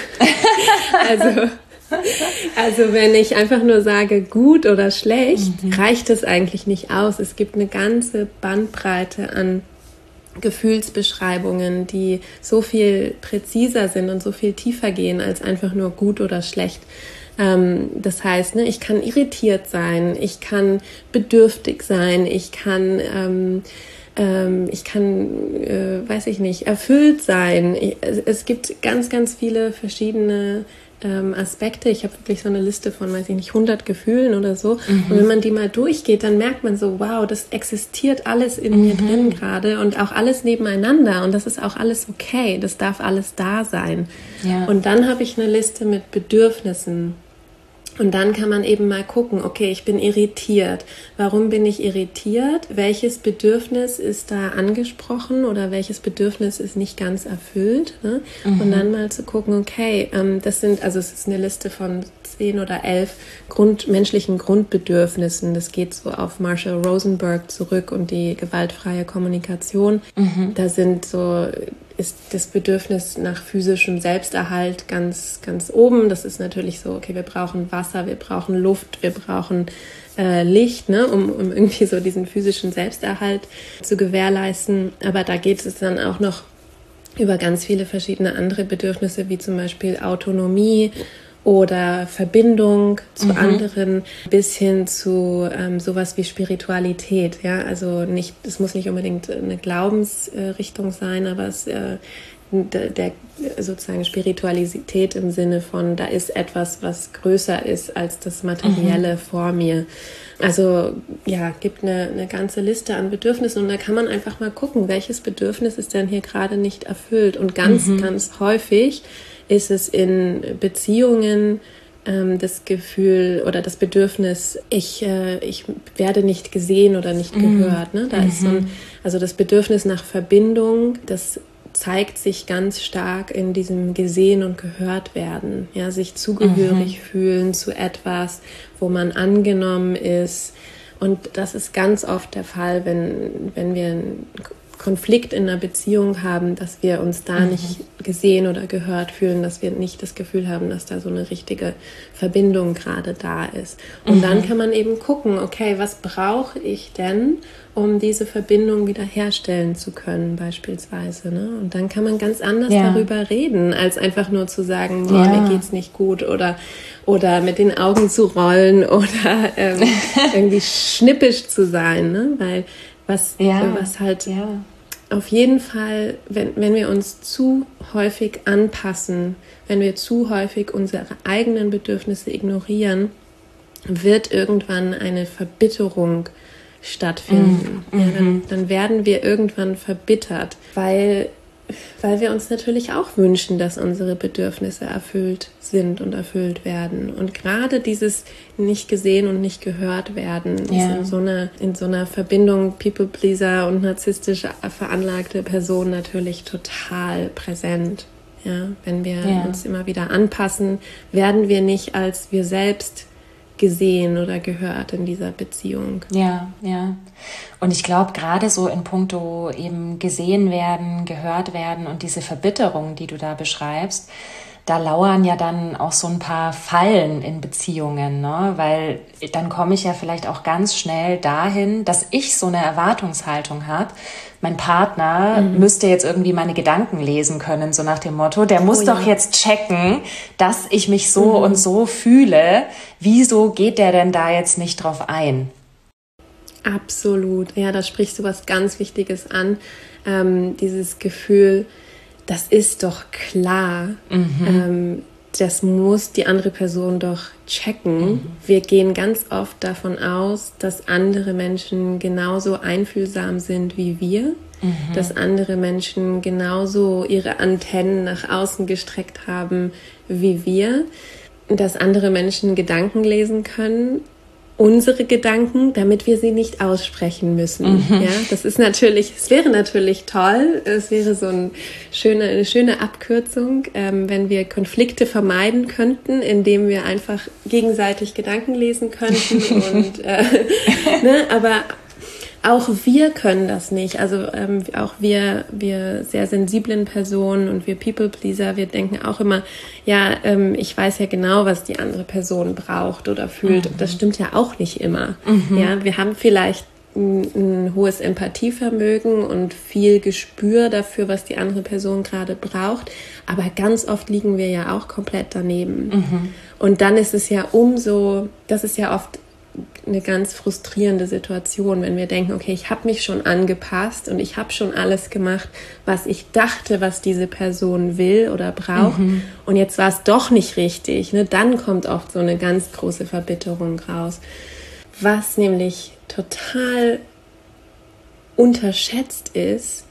also Also wenn ich einfach nur sage gut oder schlecht, mhm. reicht es eigentlich nicht aus. Es gibt eine ganze Bandbreite an Gefühlsbeschreibungen, die so viel präziser sind und so viel tiefer gehen als einfach nur gut oder schlecht. Ähm, das heißt, ne, ich kann irritiert sein, ich kann bedürftig sein, ich kann, ähm, ähm, ich kann, äh, weiß ich nicht, erfüllt sein. Ich, es gibt ganz, ganz viele verschiedene Ähm, Aspekte. Ich habe wirklich so eine Liste von, weiß ich nicht, hundert Gefühlen oder so. Mhm. Und wenn man die mal durchgeht, dann merkt man so, wow, das existiert alles in mhm. mir drin gerade und auch alles nebeneinander und das ist auch alles okay. Das darf alles da sein. Ja. Und dann habe ich eine Liste mit Bedürfnissen. Und dann kann man eben mal gucken, okay, ich bin irritiert. Warum bin ich irritiert? Welches Bedürfnis ist da angesprochen oder welches Bedürfnis ist nicht ganz erfüllt? Ne? Mhm. Und dann mal zu gucken, okay, ähm, das sind, also es ist eine Liste von zehn oder elf Grund, menschlichen Grundbedürfnissen. Das geht so auf Marshall Rosenberg zurück und die gewaltfreie Kommunikation. Mhm. Da sind so... ist das Bedürfnis nach physischem Selbsterhalt ganz, ganz oben. Das ist natürlich so, okay, wir brauchen Wasser, wir brauchen Luft, wir brauchen äh, Licht, ne, um, um irgendwie so diesen physischen Selbsterhalt zu gewährleisten. Aber da geht es dann auch noch über ganz viele verschiedene andere Bedürfnisse, wie zum Beispiel Autonomie oder Verbindung zu mhm. anderen, bis hin zu ähm, sowas wie Spiritualität. Ja, also nicht, es muss nicht unbedingt eine Glaubensrichtung sein, aber es äh, der, der sozusagen Spiritualität im Sinne von, da ist etwas, was größer ist als das Materielle mhm. vor mir. Also ja, gibt eine, eine ganze Liste an Bedürfnissen und da kann man einfach mal gucken, welches Bedürfnis ist denn hier gerade nicht erfüllt. Und ganz, mhm. ganz häufig ist es in Beziehungen ähm, das Gefühl oder das Bedürfnis, ich, äh, ich werde nicht gesehen oder nicht mhm. gehört. Ne? Da mhm. ist so ein, also das Bedürfnis nach Verbindung, das zeigt sich ganz stark in diesem gesehen und gehört werden, ja, sich zugehörig mhm. fühlen zu etwas, wo man angenommen ist. Und das ist ganz oft der Fall, wenn, wenn wir einen Konflikt in einer Beziehung haben, dass wir uns da mhm. nicht gesehen oder gehört fühlen, dass wir nicht das Gefühl haben, dass da so eine richtige Verbindung gerade da ist. Und mhm. dann kann man eben gucken, okay, was brauche ich denn, um diese Verbindung wieder herstellen zu können beispielsweise. Ne? Und dann kann man ganz anders ja. darüber reden, als einfach nur zu sagen, boah, ja. mir geht's nicht gut oder, oder mit den Augen zu rollen oder ähm, irgendwie schnippisch zu sein. Ne? Weil was, ja. was halt ja. auf jeden Fall, wenn, wenn wir uns zu häufig anpassen, wenn wir zu häufig unsere eigenen Bedürfnisse ignorieren, wird irgendwann eine Verbitterung stattfinden. Mhm. Ja, dann, dann werden wir irgendwann verbittert, weil, weil wir uns natürlich auch wünschen, dass unsere Bedürfnisse erfüllt sind und erfüllt werden. Und gerade dieses nicht gesehen und nicht gehört werden ja. ist in so einer, in so einer Verbindung People-Pleaser und narzisstisch veranlagte Person natürlich total präsent. Ja, wenn wir ja. uns immer wieder anpassen, werden wir nicht als wir selbst gesehen oder gehört in dieser Beziehung. Ja, ja. Und ich glaube, gerade so in puncto eben gesehen werden, gehört werden und diese Verbitterung, die du da beschreibst, da lauern ja dann auch so ein paar Fallen in Beziehungen, ne? Weil dann komme ich ja vielleicht auch ganz schnell dahin, dass ich so eine Erwartungshaltung habe. Mein Partner mhm. müsste jetzt irgendwie meine Gedanken lesen können, so nach dem Motto, der muss oh, doch ja. jetzt checken, dass ich mich so mhm. und so fühle. Wieso geht der denn da jetzt nicht drauf ein? Absolut. Ja, da sprichst du was ganz Wichtiges an. Ähm, dieses Gefühl, das ist doch klar. Mhm. Ähm, das muss die andere Person doch checken. Mhm. Wir gehen ganz oft davon aus, dass andere Menschen genauso einfühlsam sind wie wir, mhm. dass andere Menschen genauso ihre Antennen nach außen gestreckt haben wie wir, dass andere Menschen Gedanken lesen können, unsere Gedanken, damit wir sie nicht aussprechen müssen. Mhm. Ja, das ist natürlich, es wäre natürlich toll, es wäre so ein schöne, eine schöne Abkürzung, ähm, wenn wir Konflikte vermeiden könnten, indem wir einfach gegenseitig Gedanken lesen könnten. und äh, ne, aber auch wir können das nicht. Also ähm, auch wir, wir sehr sensiblen Personen und wir People-Pleaser, wir denken auch immer, ja, ähm, ich weiß ja genau, was die andere Person braucht oder fühlt. Mhm. Das stimmt ja auch nicht immer. Mhm. Ja, wir haben vielleicht ein, ein hohes Empathievermögen und viel Gespür dafür, was die andere Person gerade braucht. Aber ganz oft liegen wir ja auch komplett daneben. Mhm. Und dann ist es ja umso, das ist ja oft eine ganz frustrierende Situation, wenn wir denken, okay, ich habe mich schon angepasst und ich habe schon alles gemacht, was ich dachte, was diese Person will oder braucht, mhm. und jetzt war es doch nicht richtig. Ne? Dann kommt oft so eine ganz große Verbitterung raus. Was nämlich total unterschätzt ist,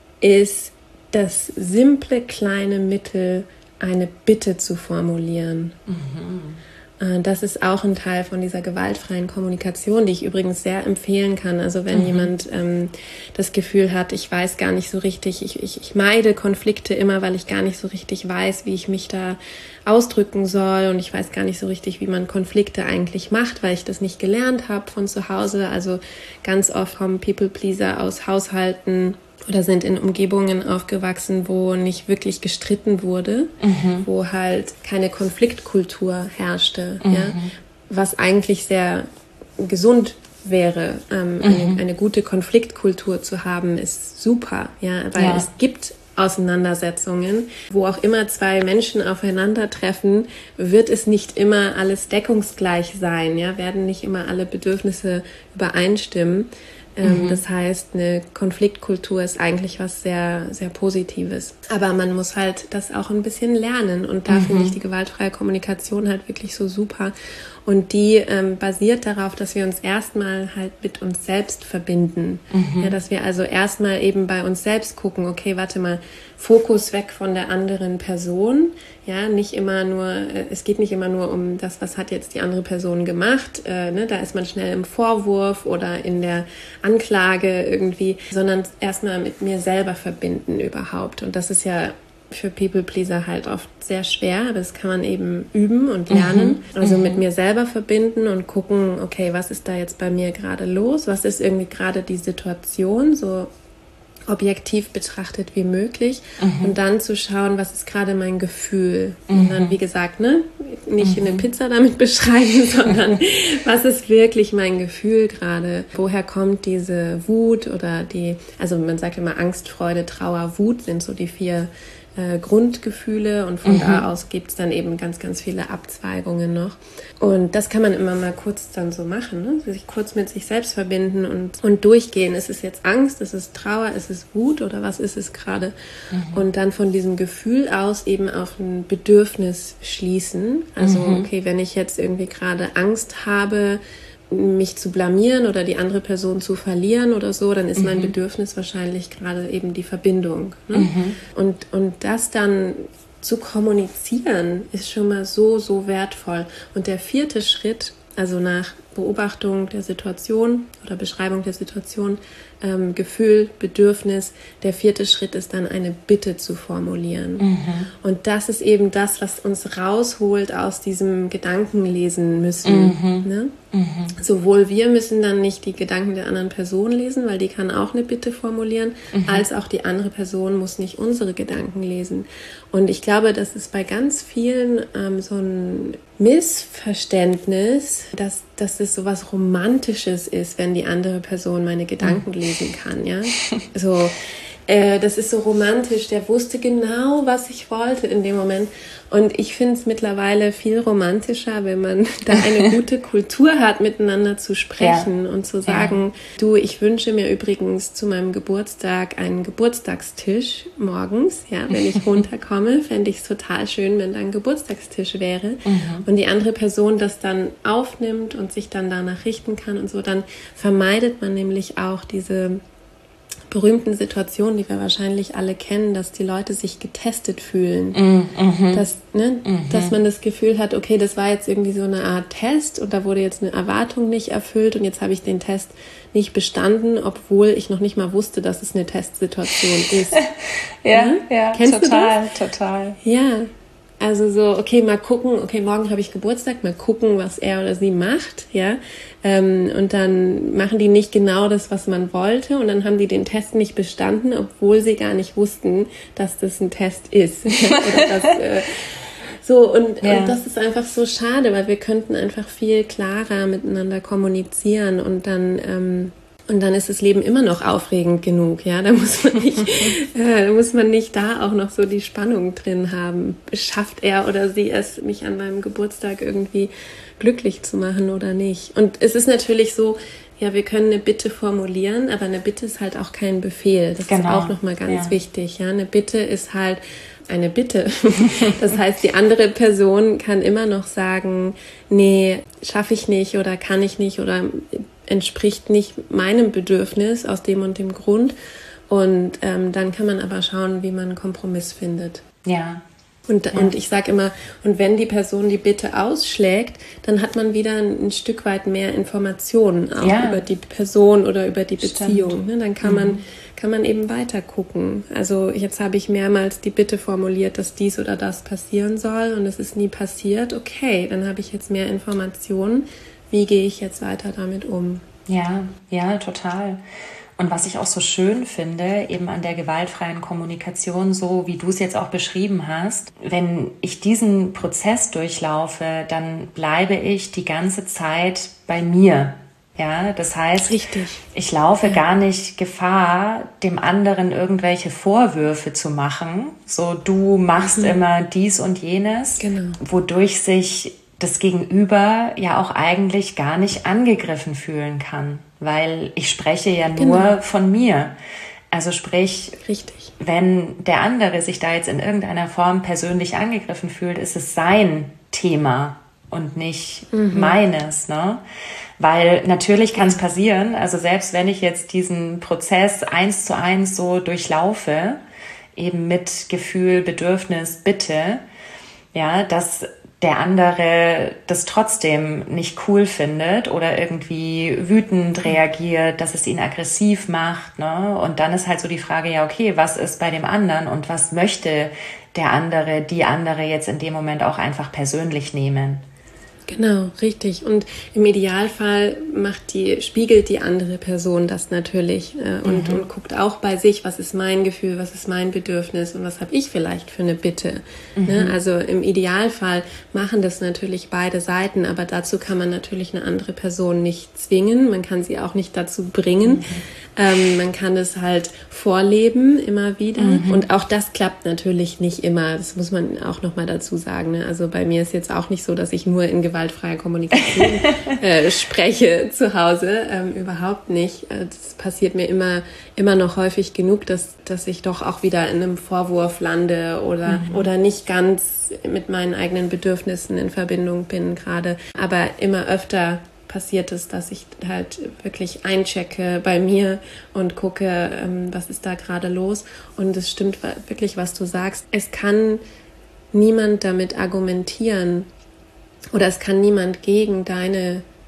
ist das simple kleine Mittel, eine Bitte zu formulieren. Mhm. Das ist auch ein Teil von dieser gewaltfreien Kommunikation, die ich übrigens sehr empfehlen kann. Also wenn mhm. jemand ähm, das Gefühl hat, ich weiß gar nicht so richtig, ich, ich, ich meide Konflikte immer, weil ich gar nicht so richtig weiß, wie ich mich da ausdrücken soll, und ich weiß gar nicht so richtig, wie man Konflikte eigentlich macht, weil ich das nicht gelernt habe von zu Hause. Also ganz oft kommen People-Pleaser aus Haushalten oder sind in Umgebungen aufgewachsen, wo nicht wirklich gestritten wurde, mhm. wo halt keine Konfliktkultur herrschte, mhm. ja, was eigentlich sehr gesund wäre. Ähm, mhm. eine, eine gute Konfliktkultur zu haben, ist super, ja, weil ja. es gibt Auseinandersetzungen, wo auch immer zwei Menschen aufeinandertreffen, wird es nicht immer alles deckungsgleich sein, ja, werden nicht immer alle Bedürfnisse übereinstimmen. Ähm, mhm. Das heißt, eine Konfliktkultur ist eigentlich was sehr, sehr Positives. Aber man muss halt das auch ein bisschen lernen, und da mhm. finde ich die gewaltfreie Kommunikation halt wirklich so super. Und die ähm, basiert darauf, dass wir uns erstmal halt mit uns selbst verbinden. Mhm. Ja, dass wir also erstmal eben bei uns selbst gucken, okay, warte mal, Fokus weg von der anderen Person. Ja, nicht immer nur, äh, es geht nicht immer nur um das, was hat jetzt die andere Person gemacht. Äh, ne, da ist man schnell im Vorwurf oder in der Anklage irgendwie, sondern erstmal mit mir selber verbinden überhaupt. Und das ist ja für People-Pleaser halt oft sehr schwer, aber das kann man eben üben und lernen. Mhm. Also mhm. mit mir selber verbinden und gucken, okay, was ist da jetzt bei mir gerade los? Was ist irgendwie gerade die Situation, so objektiv betrachtet wie möglich, mhm. und dann zu schauen, was ist gerade mein Gefühl. Mhm. Und dann, wie gesagt, ne, nicht mhm. eine Pizza damit beschreiben, sondern was ist wirklich mein Gefühl gerade? Woher kommt diese Wut oder die, also man sagt immer Angst, Freude, Trauer, Wut sind so die vier Äh, Grundgefühle, und von mhm. da aus gibt es dann eben ganz, ganz viele Abzweigungen noch. Und das kann man immer mal kurz dann so machen, ne? Sich kurz mit sich selbst verbinden und, und durchgehen. Ist es jetzt Angst, ist es Trauer, ist es Wut oder was ist es gerade? Mhm. Und dann von diesem Gefühl aus eben auf ein Bedürfnis schließen. Also mhm. okay, wenn ich jetzt irgendwie gerade Angst habe, mich zu blamieren oder die andere Person zu verlieren oder so, dann ist mhm. mein Bedürfnis wahrscheinlich gerade eben die Verbindung. Ne? Mhm. Und, und das dann zu kommunizieren, ist schon mal so, so wertvoll. Und der vierte Schritt, also nach Beobachtung der Situation oder Beschreibung der Situation, ähm, Gefühl, Bedürfnis. Der vierte Schritt ist dann eine Bitte zu formulieren. Mhm. Und das ist eben das, was uns rausholt aus diesem Gedankenlesen müssen. Mhm. Ne? Mhm. Sowohl wir müssen dann nicht die Gedanken der anderen Person lesen, weil die kann auch eine Bitte formulieren, mhm. als auch die andere Person muss nicht unsere Gedanken lesen. Und ich glaube, das ist bei ganz vielen ähm, so ein Missverständnis, dass, dass es so was Romantisches ist, wenn die andere Person meine Gedanken mhm. lesen kann. Ja? So, äh, das ist so romantisch, der wusste genau, was ich wollte in dem Moment. Und ich finde es mittlerweile viel romantischer, wenn man da eine gute Kultur hat, miteinander zu sprechen ja. und zu sagen, ja. du, ich wünsche mir übrigens zu meinem Geburtstag einen Geburtstagstisch morgens. Ja, wenn ich runterkomme, fände ich es total schön, wenn da ein Geburtstagstisch wäre. Mhm. Und die andere Person das dann aufnimmt und sich dann danach richten kann und so, dann vermeidet man nämlich auch diese berühmten Situationen, die wir wahrscheinlich alle kennen, dass die Leute sich getestet fühlen. Mm-hmm. Dass, ne, mm-hmm. dass man das Gefühl hat, okay, das war jetzt irgendwie so eine Art Test und da wurde jetzt eine Erwartung nicht erfüllt und jetzt habe ich den Test nicht bestanden, obwohl ich noch nicht mal wusste, dass es eine Testsituation ist. ja, ja, ja, Kennst total, du das? total. Ja, also so, okay, mal gucken, okay, morgen habe ich Geburtstag, mal gucken, was er oder sie macht, ja, ähm, und dann machen die nicht genau das, was man wollte und dann haben die den Test nicht bestanden, obwohl sie gar nicht wussten, dass das ein Test ist. oder das, äh, so, und, ja. und das ist einfach so schade, weil wir könnten einfach viel klarer miteinander kommunizieren und dann, ähm, Und dann ist das Leben immer noch aufregend genug, ja. Da muss man nicht, äh, da muss man nicht da auch noch so die Spannung drin haben. Schafft er oder sie es, mich an meinem Geburtstag irgendwie glücklich zu machen oder nicht? Und es ist natürlich so, ja, wir können eine Bitte formulieren, aber eine Bitte ist halt auch kein Befehl. Das genau. ist auch nochmal ganz ja. wichtig, ja. Eine Bitte ist halt eine Bitte. Das heißt, die andere Person kann immer noch sagen, nee, schaffe ich nicht oder kann ich nicht oder entspricht nicht meinem Bedürfnis aus dem und dem Grund. Und ähm, dann kann man aber schauen, wie man einen Kompromiss findet. Ja. Und, ja. und ich sage immer, und wenn die Person die Bitte ausschlägt, dann hat man wieder ein, ein Stück weit mehr Informationen auch ja. über die Person oder über die Beziehung. Ne? Dann kann mhm. man kann man eben weiter gucken. Also jetzt habe ich mehrmals die Bitte formuliert, dass dies oder das passieren soll und es ist nie passiert. Okay, dann habe ich jetzt mehr Informationen. Wie gehe ich jetzt weiter damit um? Ja, ja, total. Und was ich auch so schön finde, eben an der gewaltfreien Kommunikation, so wie du es jetzt auch beschrieben hast, wenn ich diesen Prozess durchlaufe, dann bleibe ich die ganze Zeit bei mir. Ja, das heißt, Richtig. ich laufe ja. gar nicht Gefahr, dem anderen irgendwelche Vorwürfe zu machen. So, du machst mhm. immer dies und jenes, genau. wodurch sich das Gegenüber ja auch eigentlich gar nicht angegriffen fühlen kann, weil ich spreche ja nur genau. von mir. Also sprich, Richtig. wenn der andere sich da jetzt in irgendeiner Form persönlich angegriffen fühlt, ist es sein Thema und nicht mhm. meines, ne? Weil natürlich kann es passieren, also selbst wenn ich jetzt diesen Prozess eins zu eins so durchlaufe, eben mit Gefühl, Bedürfnis, Bitte, ja, dass der andere das trotzdem nicht cool findet oder irgendwie wütend reagiert, dass es ihn aggressiv macht, ne? Und dann ist halt so die Frage, ja, okay, was ist bei dem anderen und was möchte der andere, die andere jetzt in dem Moment auch einfach persönlich nehmen? Genau, richtig. Und im Idealfall macht die, spiegelt die andere Person das natürlich äh, und, mhm. und guckt auch bei sich, was ist mein Gefühl, was ist mein Bedürfnis und was habe ich vielleicht für eine Bitte. Mhm. Ne? Also im Idealfall machen das natürlich beide Seiten, aber dazu kann man natürlich eine andere Person nicht zwingen, man kann sie auch nicht dazu bringen. Mhm. Ähm, man kann es halt vorleben immer wieder mhm. und auch das klappt natürlich nicht immer, das muss man auch nochmal dazu sagen. Ne? Also bei mir ist jetzt auch nicht so, dass ich nur in gewaltfreier Kommunikation äh, spreche zu Hause, ähm, überhaupt nicht. Das passiert mir immer immer noch häufig genug, dass, dass ich doch auch wieder in einem Vorwurf lande oder, mhm. oder nicht ganz mit meinen eigenen Bedürfnissen in Verbindung bin gerade, aber immer öfter passiert es, dass ich halt wirklich einchecke bei mir und gucke, ähm, was ist da gerade los. Und es stimmt wirklich, was du sagst. Es kann niemand damit argumentieren oder es kann niemand gegen deine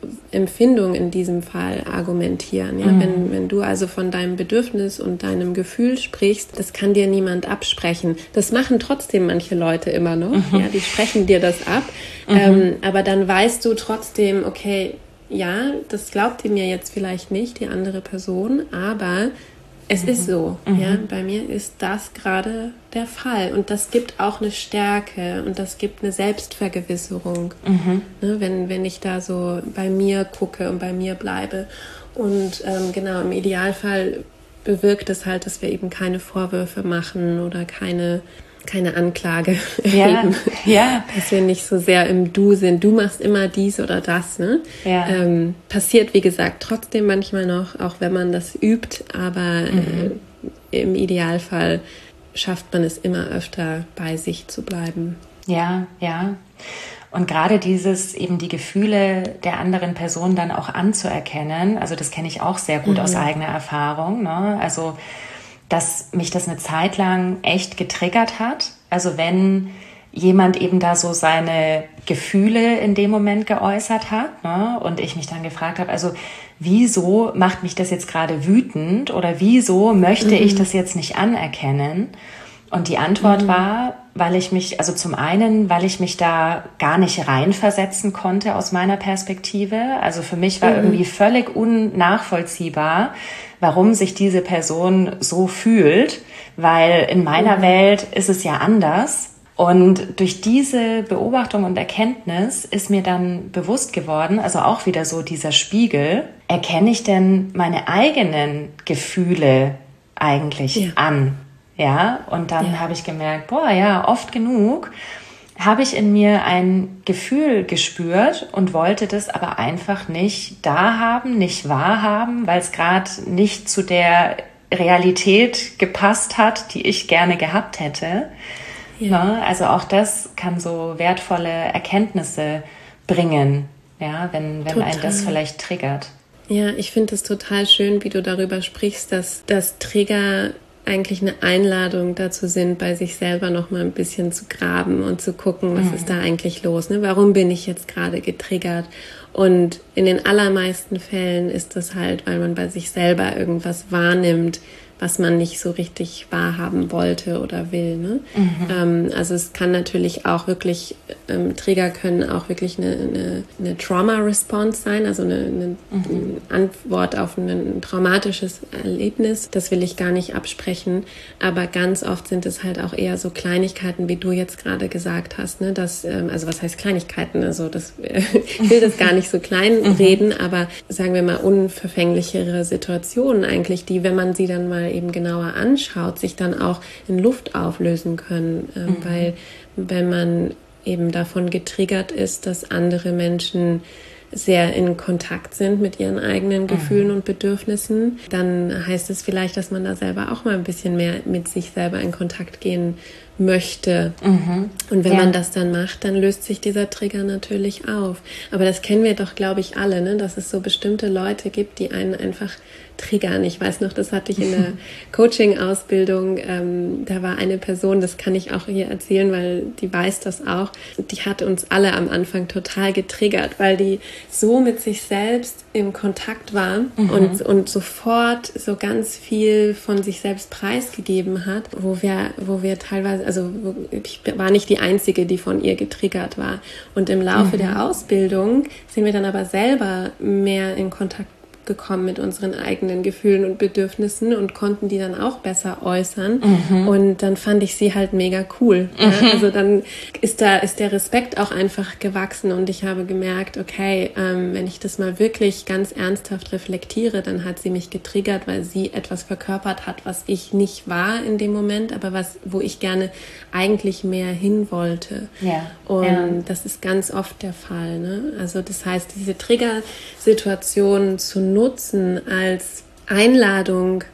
Empfindung in diesem Fall argumentieren. Ja? Mhm. Wenn, wenn du also von deinem Bedürfnis und deinem Gefühl sprichst, das kann dir niemand absprechen. Das machen trotzdem manche Leute immer noch. Mhm. Ja? Die sprechen dir das ab. Mhm. Ähm, aber dann weißt du trotzdem, okay, ja, das glaubt die mir jetzt vielleicht nicht, die andere Person, aber es mhm. ist so. Mhm. Ja? Bei mir ist das gerade der Fall. Und das gibt auch eine Stärke und das gibt eine Selbstvergewisserung, mhm. ne? wenn, wenn ich da so bei mir gucke und bei mir bleibe. Und ähm, genau, im Idealfall bewirkt es halt, dass wir eben keine Vorwürfe machen oder keine... keine Anklage erheben, ja, ja. dass wir nicht so sehr im Du sind. Du machst immer dies oder das. Ne? Ja. Ähm, passiert, wie gesagt, trotzdem manchmal noch, auch wenn man das übt, aber mhm. äh, im Idealfall schafft man es immer öfter, bei sich zu bleiben. Ja, ja. Und gerade dieses, eben die Gefühle der anderen Person dann auch anzuerkennen, also das kenne ich auch sehr gut mhm. aus eigener Erfahrung, ne? Also dass mich das eine Zeit lang echt getriggert hat. Also wenn jemand eben da so seine Gefühle in dem Moment geäußert hat, ne, und ich mich dann gefragt habe, also wieso macht mich das jetzt gerade wütend oder wieso möchte mhm. ich das jetzt nicht anerkennen? Und die Antwort mhm. war, weil ich mich, also zum einen, weil ich mich da gar nicht reinversetzen konnte aus meiner Perspektive. Also für mich war mhm. irgendwie völlig unnachvollziehbar, warum sich diese Person so fühlt, weil in meiner mhm. Welt ist es ja anders. Und durch diese Beobachtung und Erkenntnis ist mir dann bewusst geworden, also auch wieder so dieser Spiegel, erkenne ich denn meine eigenen Gefühle eigentlich ja. an? Ja, und dann ja. habe ich gemerkt, boah, ja, oft genug habe ich in mir ein Gefühl gespürt und wollte das aber einfach nicht da haben, nicht wahrhaben, weil es gerade nicht zu der Realität gepasst hat, die ich gerne gehabt hätte. Ja. Ne? Also auch das kann so wertvolle Erkenntnisse bringen, ja, wenn, wenn einen das vielleicht triggert. Ja, ich finde es total schön, wie du darüber sprichst, dass das Trigger eigentlich eine Einladung dazu sind, bei sich selber noch mal ein bisschen zu graben und zu gucken, was mhm. ist da eigentlich los, ne? Warum bin ich jetzt gerade getriggert? Und in den allermeisten Fällen ist das halt, weil man bei sich selber irgendwas wahrnimmt, was man nicht so richtig wahrhaben wollte oder will. Ne? Mhm. Ähm, also es kann natürlich auch wirklich, ähm, Trigger können auch wirklich eine, eine, eine Trauma-Response sein, also eine, eine, mhm. eine Antwort auf ein, ein traumatisches Erlebnis. Das will ich gar nicht absprechen, aber ganz oft sind es halt auch eher so Kleinigkeiten, wie du jetzt gerade gesagt hast. Ne? Dass, ähm, also was heißt Kleinigkeiten? Also das, äh, ich will das gar nicht so klein mhm. reden, aber sagen wir mal unverfänglichere Situationen eigentlich, die, wenn man sie dann mal eben genauer anschaut, sich dann auch in Luft auflösen können, äh, mhm. weil wenn man eben davon getriggert ist, dass andere Menschen sehr in Kontakt sind mit ihren eigenen Gefühlen mhm. und Bedürfnissen, dann heißt es vielleicht, dass man da selber auch mal ein bisschen mehr mit sich selber in Kontakt gehen möchte. Mhm. Und wenn ja. man das dann macht, dann löst sich dieser Trigger natürlich auf. Aber das kennen wir doch, glaube ich, alle, ne? Dass es so bestimmte Leute gibt, die einen einfach triggern. Ich weiß noch, das hatte ich in der Coaching-Ausbildung. Ähm, da war eine Person, das kann ich auch hier erzählen, weil die weiß das auch. Die hat uns alle am Anfang total getriggert, weil die so mit sich selbst im Kontakt war mhm. und, und sofort so ganz viel von sich selbst preisgegeben hat, wo wir, wo wir teilweise, also ich war nicht die Einzige, die von ihr getriggert war. Und im Laufe mhm. der Ausbildung sind wir dann aber selber mehr in Kontakt gekommen mit unseren eigenen Gefühlen und Bedürfnissen und konnten die dann auch besser äußern. Mhm. Und dann fand ich sie halt mega cool. Mhm. Ja? Also dann ist da ist der Respekt auch einfach gewachsen und ich habe gemerkt, okay, ähm, wenn ich das mal wirklich ganz ernsthaft reflektiere, dann hat sie mich getriggert, weil sie etwas verkörpert hat, was ich nicht war in dem Moment, aber was, wo ich gerne eigentlich mehr hin wollte. Ja. Und ja. das ist ganz oft der Fall. Ne? Also das heißt, diese Triggersituation zu nutzen als Einladung,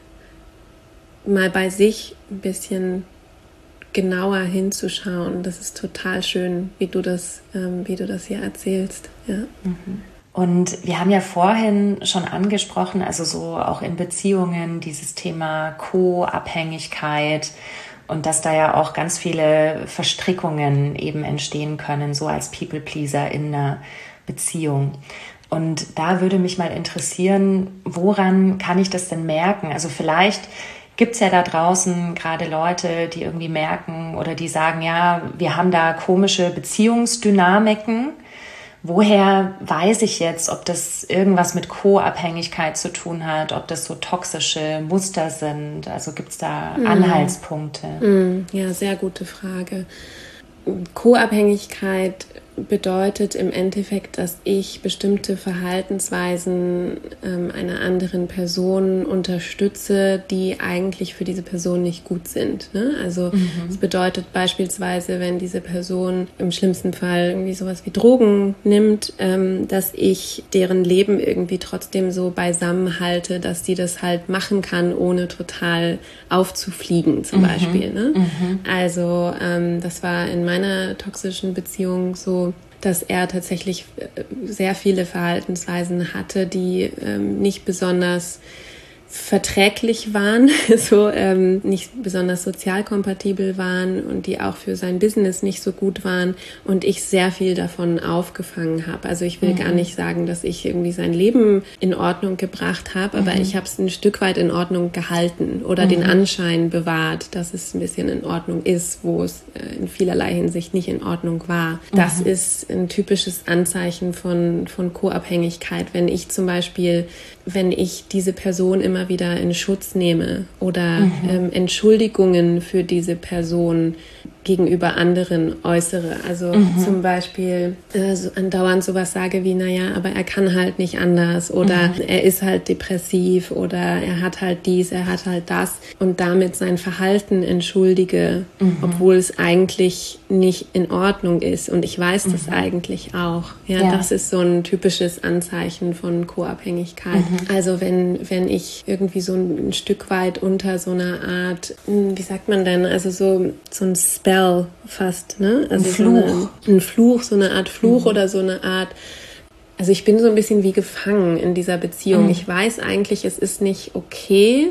mal bei sich ein bisschen genauer hinzuschauen. Das ist total schön, wie du das, ähm, wie du das hier erzählst. Ja. Und wir haben ja vorhin schon angesprochen, also so auch in Beziehungen dieses Thema Co-Abhängigkeit und dass da ja auch ganz viele Verstrickungen eben entstehen können, so als People-Pleaser in einer Beziehung. Und da würde mich mal interessieren, woran kann ich das denn merken? Also vielleicht gibt es ja da draußen gerade Leute, die irgendwie merken oder die sagen, ja, wir haben da komische Beziehungsdynamiken. Woher weiß ich jetzt, ob das irgendwas mit Co-Abhängigkeit zu tun hat, ob das so toxische Muster sind? Also gibt es da mm. Anhaltspunkte? Mm, ja, sehr gute Frage. Co-Abhängigkeit bedeutet im Endeffekt, dass ich bestimmte Verhaltensweisen ähm, einer anderen Person unterstütze, die eigentlich für diese Person nicht gut sind. Ne? Also es mhm. bedeutet beispielsweise, wenn diese Person im schlimmsten Fall irgendwie sowas wie Drogen nimmt, ähm, dass ich deren Leben irgendwie trotzdem so beisammen halte, dass die das halt machen kann, ohne total aufzufliegen zum mhm. Beispiel. Ne? Mhm. Also ähm, das war in meiner toxischen Beziehung so, dass er tatsächlich sehr viele Verhaltensweisen hatte, die ähm, nicht besonders verträglich waren, so ähm, nicht besonders sozial kompatibel waren und die auch für sein Business nicht so gut waren und ich sehr viel davon aufgefangen habe. Also ich will mhm. gar nicht sagen, dass ich irgendwie sein Leben in Ordnung gebracht habe, aber mhm. ich habe es ein Stück weit in Ordnung gehalten oder mhm. den Anschein bewahrt, dass es ein bisschen in Ordnung ist, wo es äh, in vielerlei Hinsicht nicht in Ordnung war. Mhm. Das ist ein typisches Anzeichen von, von Co-Abhängigkeit, wenn ich zum Beispiel, wenn ich diese Person immer wieder in Schutz nehme oder mhm. ähm, Entschuldigungen für diese Person gegenüber anderen äußere. Also mhm. zum Beispiel äh, so andauernd sowas sage wie, naja, aber er kann halt nicht anders oder mhm. er ist halt depressiv oder er hat halt dies, er hat halt das und damit sein Verhalten entschuldige, mhm. obwohl es eigentlich nicht in Ordnung ist und ich weiß mhm. das eigentlich auch. Ja, ja, das ist so ein typisches Anzeichen von Co-Abhängigkeit. Mhm. Also wenn, wenn ich irgendwie so ein, ein Stück weit unter so einer Art, wie sagt man denn, also so, so ein Spell fast, ne? Also ein Fluch. So eine, ein Fluch, so eine Art Fluch mhm. oder so eine Art, also ich bin so ein bisschen wie gefangen in dieser Beziehung. Mhm. Ich weiß eigentlich, es ist nicht okay,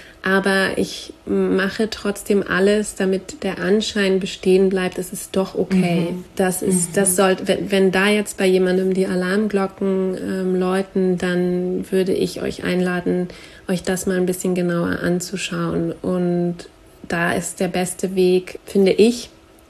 aber ich mache trotzdem alles, damit der Anschein bestehen bleibt, es ist doch okay. Mhm. Das ist, mhm. das sollte, wenn, wenn da jetzt bei jemandem die Alarmglocken ähm, läuten, dann würde ich euch einladen, euch das mal ein bisschen genauer anzuschauen. Und da ist der beste Weg, finde ich,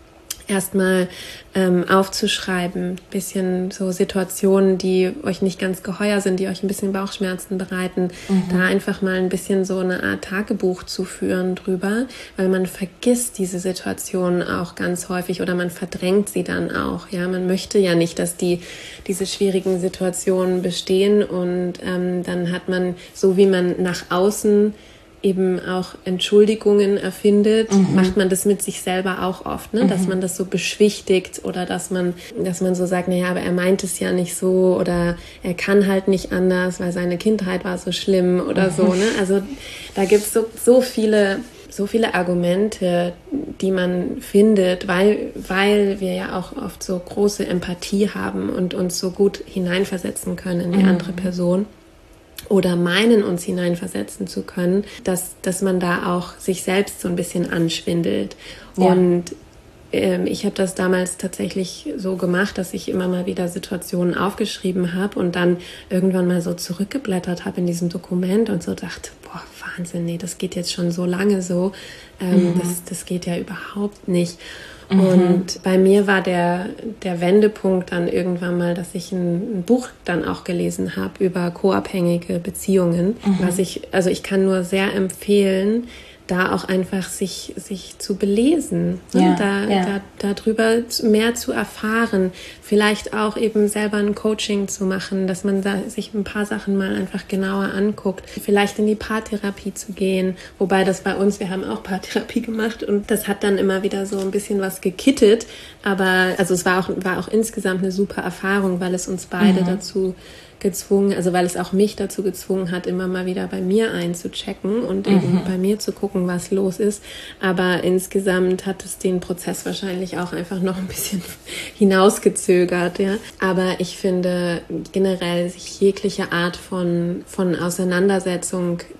erstmal ähm, aufzuschreiben, bisschen so Situationen, die euch nicht ganz geheuer sind, die euch ein bisschen Bauchschmerzen bereiten, mhm. da einfach mal ein bisschen so eine Art Tagebuch zu führen drüber, weil man vergisst diese Situationen auch ganz häufig oder man verdrängt sie dann auch. Ja, man möchte ja nicht, dass die diese schwierigen Situationen bestehen und ähm, dann hat man, so wie man nach außen eben auch Entschuldigungen erfindet, mhm. macht man das mit sich selber auch oft, ne? Mhm. Dass man das so beschwichtigt oder dass man, dass man so sagt, naja, aber er meint es ja nicht so oder er kann halt nicht anders, weil seine Kindheit war so schlimm oder mhm. so, ne? Also da gibt es so, so viele, so viele Argumente, die man findet, weil, weil wir ja auch oft so große Empathie haben und uns so gut hineinversetzen können in die mhm. andere Person. Oder meinen, uns hineinversetzen zu können, dass, dass man da auch sich selbst so ein bisschen anschwindelt. Ja. Und ähm, ich habe das damals tatsächlich so gemacht, dass ich immer mal wieder Situationen aufgeschrieben habe und dann irgendwann mal so zurückgeblättert habe in diesem Dokument und so dachte, boah, Wahnsinn, nee, das geht jetzt schon so lange so. Ähm, mhm. das, das geht ja überhaupt nicht. Mhm. Und bei mir war der, der Wendepunkt dann irgendwann mal, dass ich ein, ein Buch dann auch gelesen habe über co-abhängige Beziehungen. Mhm. Was ich, also ich kann nur sehr empfehlen, da auch einfach sich, sich zu belesen, ne? ja, da, ja. da, darüber mehr zu erfahren, vielleicht auch eben selber ein Coaching zu machen, dass man da sich ein paar Sachen mal einfach genauer anguckt, vielleicht in die Paartherapie zu gehen, wobei das bei uns, wir haben auch Paartherapie gemacht und das hat dann immer wieder so ein bisschen was gekittet, aber also es war auch, war auch insgesamt eine super Erfahrung, weil es uns beide mhm. dazu gezwungen, also weil es auch mich dazu gezwungen hat, immer mal wieder bei mir einzuchecken und mhm. eben bei mir zu gucken, was los ist. Aber insgesamt hat es den Prozess wahrscheinlich auch einfach noch ein bisschen hinausgezögert, ja. Aber ich finde generell sich jegliche Art von, von Auseinandersetzung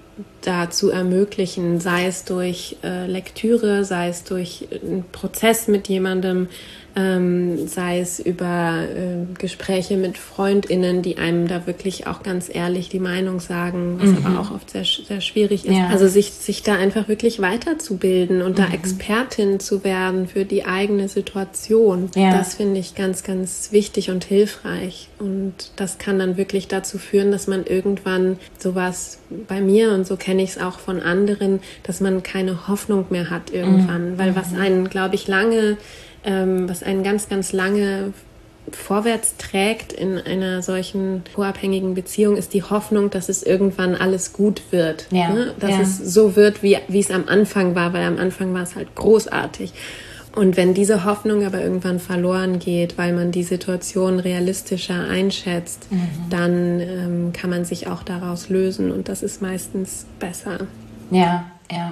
da zu ermöglichen, sei es durch äh, Lektüre, sei es durch einen Prozess mit jemandem, ähm, sei es über äh, Gespräche mit FreundInnen, die einem da wirklich auch ganz ehrlich die Meinung sagen, was mhm. aber auch oft sehr, sehr schwierig ist. Ja. Also sich, sich da einfach wirklich weiterzubilden und mhm. da Expertin zu werden für die eigene Situation, ja. das finde ich ganz, ganz wichtig und hilfreich. Und das kann dann wirklich dazu führen, dass man irgendwann sowas bei mir, und so kenne ich es auch von anderen, dass man keine Hoffnung mehr hat irgendwann. Mhm. Weil was einen, glaube ich, lange Ähm, was einen ganz, ganz lange vorwärts trägt in einer solchen co-abhängigen Beziehung, ist die Hoffnung, dass es irgendwann alles gut wird. Ja, ne? Dass ja. es so wird, wie, wie es am Anfang war, weil am Anfang war es halt großartig. Und wenn diese Hoffnung aber irgendwann verloren geht, weil man die Situation realistischer einschätzt, mhm. dann ähm, kann man sich auch daraus lösen, und das ist meistens besser. Ja, ja.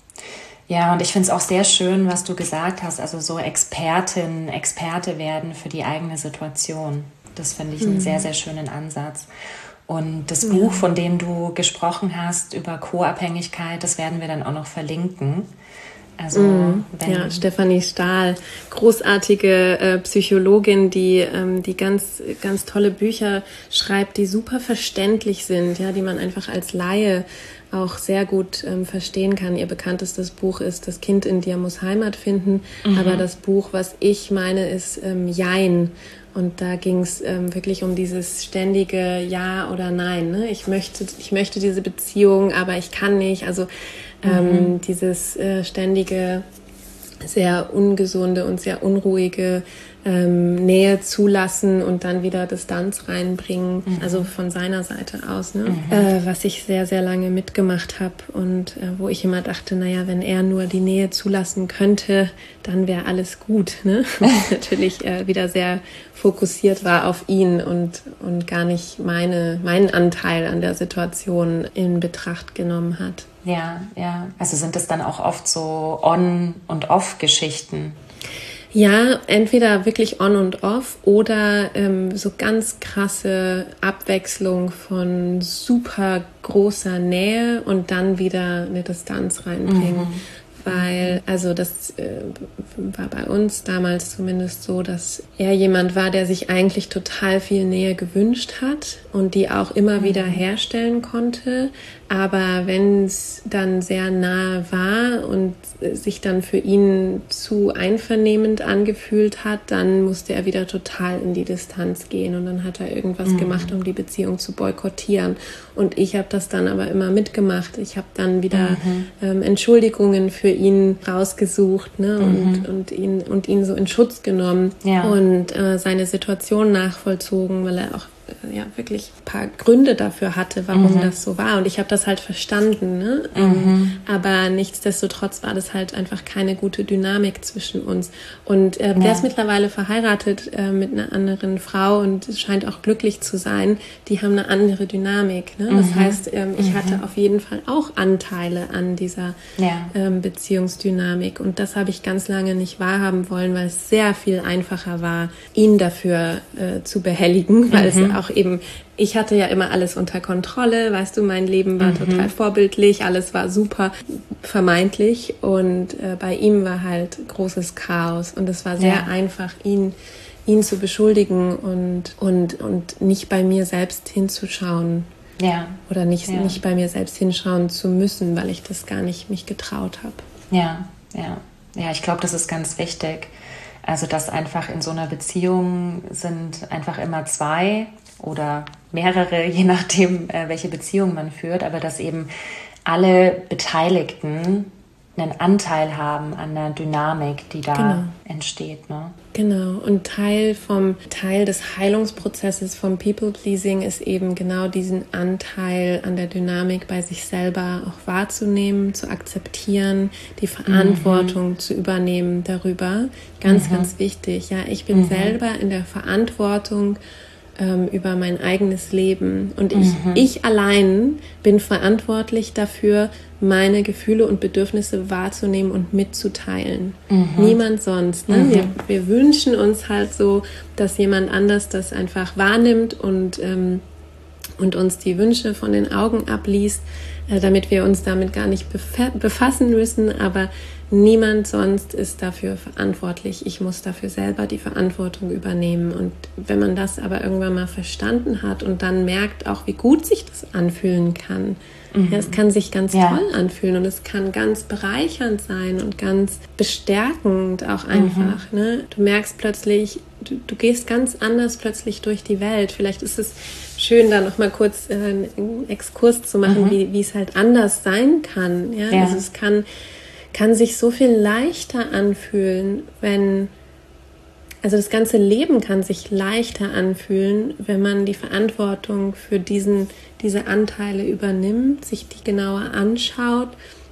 Ja, und ich finde es auch sehr schön, was du gesagt hast, also so Expertin, Experte werden für die eigene Situation. Das finde ich einen mhm. sehr, sehr schönen Ansatz. Und das mhm. Buch, von dem du gesprochen hast, über Co-Abhängigkeit, das werden wir dann auch noch verlinken. Also, mhm. wenn ja, Stefanie Stahl, großartige äh, Psychologin, die, ähm, die ganz, ganz tolle Bücher schreibt, die super verständlich sind, ja, die man einfach als Laie auch sehr gut ähm, verstehen kann. Ihr bekanntestes Buch ist Das Kind in dir muss Heimat finden, mhm. aber das Buch, was ich meine, ist ähm, Jein. Und da ging es ähm, wirklich um dieses ständige Ja oder Nein. Ne? Ich möchte, ich möchte diese Beziehung, aber ich kann nicht. Also ähm, mhm. dieses äh, ständige, sehr ungesunde und sehr unruhige ähm, Nähe zulassen und dann wieder Distanz reinbringen, mhm. also von seiner Seite aus, ne? Mhm. Äh, was ich sehr, sehr lange mitgemacht habe und äh, wo ich immer dachte, naja, wenn er nur die Nähe zulassen könnte, dann wäre alles gut, ne? Was natürlich äh, wieder sehr fokussiert war auf ihn und, und gar nicht meine, meinen Anteil an der Situation in Betracht genommen hat. Ja, ja. Also sind es dann auch oft so On- und Off-Geschichten? Ja, entweder wirklich on und off oder ähm, so ganz krasse Abwechslung von super großer Nähe und dann wieder eine Distanz reinbringen. Mhm. Weil, also das äh, war bei uns damals zumindest so, dass er jemand war, der sich eigentlich total viel Nähe gewünscht hat und die auch immer mhm. wieder herstellen konnte. Aber wenn es dann sehr nahe war und sich dann für ihn zu einvernehmend angefühlt hat, dann musste er wieder total in die Distanz gehen und dann hat er irgendwas mhm. gemacht, um die Beziehung zu boykottieren. Und ich habe das dann aber immer mitgemacht. Ich habe dann wieder mhm. ähm, Entschuldigungen für ihn rausgesucht, ne, mhm. und, und, ihn, und ihn so in Schutz genommen ja. und äh, seine Situation nachvollzogen, weil er auch ja wirklich ein paar Gründe dafür hatte, warum mhm. das so war. Und ich habe das halt verstanden, ne? Mhm. Ähm, aber nichtsdestotrotz war das halt einfach keine gute Dynamik zwischen uns. Und äh, ja. der ist mittlerweile verheiratet äh, mit einer anderen Frau und scheint auch glücklich zu sein. Die haben eine andere Dynamik, ne? Mhm. Das heißt, ähm, ich mhm. hatte auf jeden Fall auch Anteile an dieser ja. ähm, Beziehungsdynamik. Und das habe ich ganz lange nicht wahrhaben wollen, weil es sehr viel einfacher war, ihn dafür äh, zu behelligen, weil mhm. es auch eben, ich hatte ja immer alles unter Kontrolle, weißt du, mein Leben war mhm. total vorbildlich, alles war super vermeintlich und äh, bei ihm war halt großes Chaos und es war sehr ja. einfach, ihn, ihn zu beschuldigen und, und, und nicht bei mir selbst hinzuschauen. Ja. Oder nicht, ja. nicht bei mir selbst hinschauen zu müssen, weil ich das gar nicht mich getraut habe. Ja, ja. Ja, ich glaube, das ist ganz wichtig. Also, dass einfach in so einer Beziehung sind einfach immer zwei oder mehrere, je nachdem, welche Beziehung man führt, aber dass eben alle Beteiligten einen Anteil haben an der Dynamik, die da genau. entsteht. Ne? Genau, und Teil vom Teil des Heilungsprozesses vom People-Pleasing ist eben genau diesen Anteil an der Dynamik bei sich selber auch wahrzunehmen, zu akzeptieren, die Verantwortung mhm. zu übernehmen darüber. Ganz, mhm. ganz wichtig. Ja, ich bin mhm. selber in der Verantwortung ähm, über mein eigenes Leben und ich, mhm. ich allein bin verantwortlich dafür, meine Gefühle und Bedürfnisse wahrzunehmen und mitzuteilen. Mhm. Niemand sonst. Ne? Mhm. Wir, wir wünschen uns halt so, dass jemand anders das einfach wahrnimmt und, ähm, und uns die Wünsche von den Augen abliest. äh, damit wir uns damit gar nicht befa- befassen müssen, aber niemand sonst ist dafür verantwortlich. Ich muss dafür selber die Verantwortung übernehmen. Und wenn man das aber irgendwann mal verstanden hat und dann merkt auch, wie gut sich das anfühlen kann, mhm. ja, es kann sich ganz ja. toll anfühlen und es kann ganz bereichernd sein und ganz bestärkend auch einfach. Mhm. Ne? Du merkst plötzlich, du, du gehst ganz anders plötzlich durch die Welt. Vielleicht ist es schön, da noch mal kurz äh, einen Exkurs zu machen, mhm. wie, wie es halt anders sein kann. Ja? Ja. Also es kann kann sich so viel leichter anfühlen, wenn, also das ganze Leben kann sich leichter anfühlen, wenn man die Verantwortung für diesen, diese Anteile übernimmt, sich die genauer anschaut,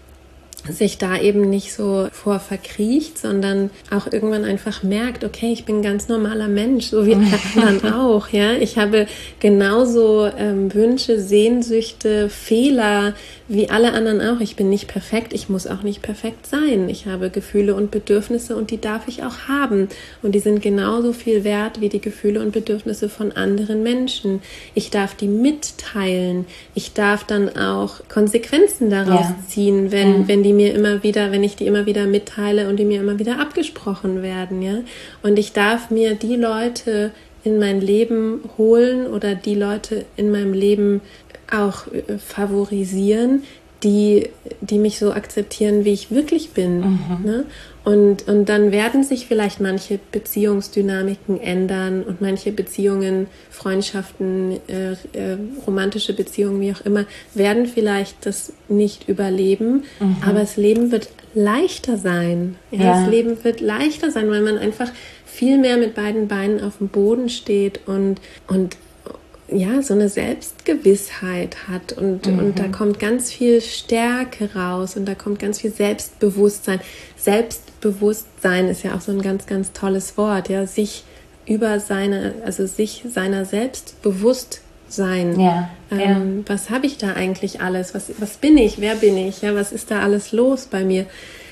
sich da eben nicht so vor verkriecht, sondern auch irgendwann einfach merkt, okay, ich bin ein ganz normaler Mensch, so wie alle anderen auch, ja. Ich habe genauso ähm, Wünsche, Sehnsüchte, Fehler wie alle anderen auch. Ich bin nicht perfekt, ich muss auch nicht perfekt sein. Ich habe Gefühle und Bedürfnisse und die darf ich auch haben. Und die sind genauso viel wert wie die Gefühle und Bedürfnisse von anderen Menschen. Ich darf die mitteilen. Ich darf dann auch Konsequenzen daraus ja. ziehen, wenn, ja. wenn die mir immer wieder, wenn ich die immer wieder mitteile und die mir immer wieder abgesprochen werden, ja. Und ich darf mir die Leute in mein Leben holen oder die Leute in meinem Leben auch favorisieren, die, die mich so akzeptieren, wie ich wirklich bin. Mhm. Ne? Und, und dann werden sich vielleicht manche Beziehungsdynamiken ändern und manche Beziehungen, Freundschaften, äh, äh, romantische Beziehungen, wie auch immer, werden vielleicht das nicht überleben, mhm. aber das Leben wird leichter sein. Ja? Ja. Das Leben wird leichter sein, weil man einfach viel mehr mit beiden Beinen auf dem Boden steht und, und ja, so eine Selbstgewissheit hat und, mhm. und da kommt ganz viel Stärke raus und da kommt ganz viel Selbstbewusstsein. Selbstbewusstsein ist ja auch so ein ganz, ganz tolles Wort, ja, sich über seine, also sich seiner selbst bewusst sein. Ja, ähm, ja. Was habe ich da eigentlich alles? Was, was bin ich? Wer bin ich? Ja, was ist da alles los bei mir?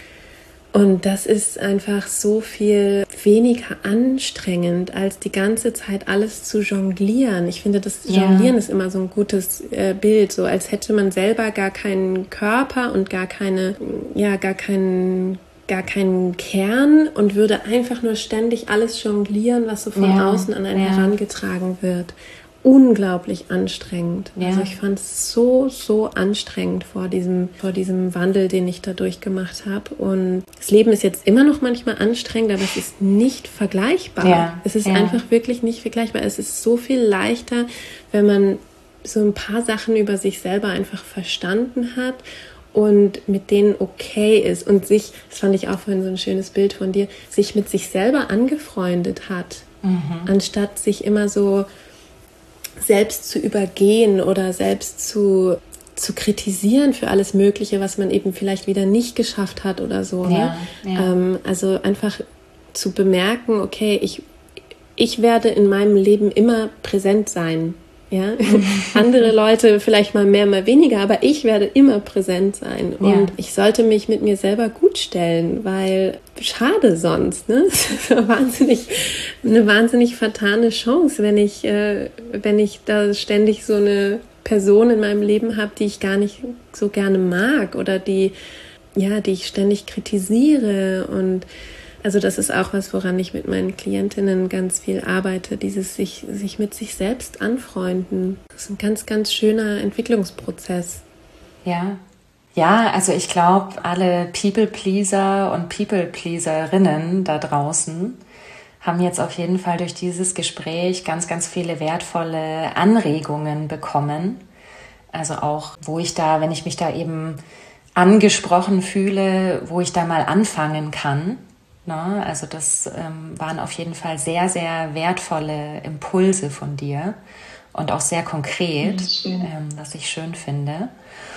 Und das ist einfach so viel weniger anstrengend, als die ganze Zeit alles zu jonglieren. Ich finde, das Jonglieren ja. ist immer so ein gutes äh, Bild, so als hätte man selber gar keinen Körper und gar keine, ja, gar keinen, gar keinen Kern und würde einfach nur ständig alles jonglieren, was so von ja. außen an einen ja. herangetragen wird. Unglaublich anstrengend. Ja. Also ich fand es so, so anstrengend vor diesem, vor diesem Wandel, den ich da durchgemacht habe. Und das Leben ist jetzt immer noch manchmal anstrengend, aber es ist nicht vergleichbar. Ja. Es ist ja. einfach wirklich nicht vergleichbar. Es ist so viel leichter, wenn man so ein paar Sachen über sich selber einfach verstanden hat und mit denen okay ist und sich, das fand ich auch vorhin so ein schönes Bild von dir, sich mit sich selber angefreundet hat, mhm. anstatt sich immer so selbst zu übergehen oder selbst zu, zu kritisieren für alles Mögliche, was man eben vielleicht wieder nicht geschafft hat oder so. Ja, ne? ja. Ähm, also einfach zu bemerken, okay, ich, ich werde in meinem Leben immer präsent sein. Ja? Andere Leute vielleicht mal mehr, mal weniger, aber ich werde immer präsent sein. Und ja. ich sollte mich mit mir selber gut stellen, weil schade sonst. Ne? Das ist eine wahnsinnig, eine wahnsinnig vertane Chance, wenn ich, äh, wenn ich da ständig so eine Person in meinem Leben habe, die ich gar nicht so gerne mag oder die, ja, die ich ständig kritisiere. Und also das ist auch was, woran ich mit meinen Klientinnen ganz viel arbeite, dieses sich, sich mit sich selbst anfreunden. Das ist ein ganz, ganz schöner Entwicklungsprozess. Ja, ja, also ich glaube, alle People-Pleaser und People-Pleaserinnen da draußen haben jetzt auf jeden Fall durch dieses Gespräch ganz, ganz viele wertvolle Anregungen bekommen. Also auch, wo ich da, wenn ich mich da eben angesprochen fühle, wo ich da mal anfangen kann. Na, also das ähm, waren auf jeden Fall sehr, sehr wertvolle Impulse von dir und auch sehr konkret, ähm, was ich schön finde.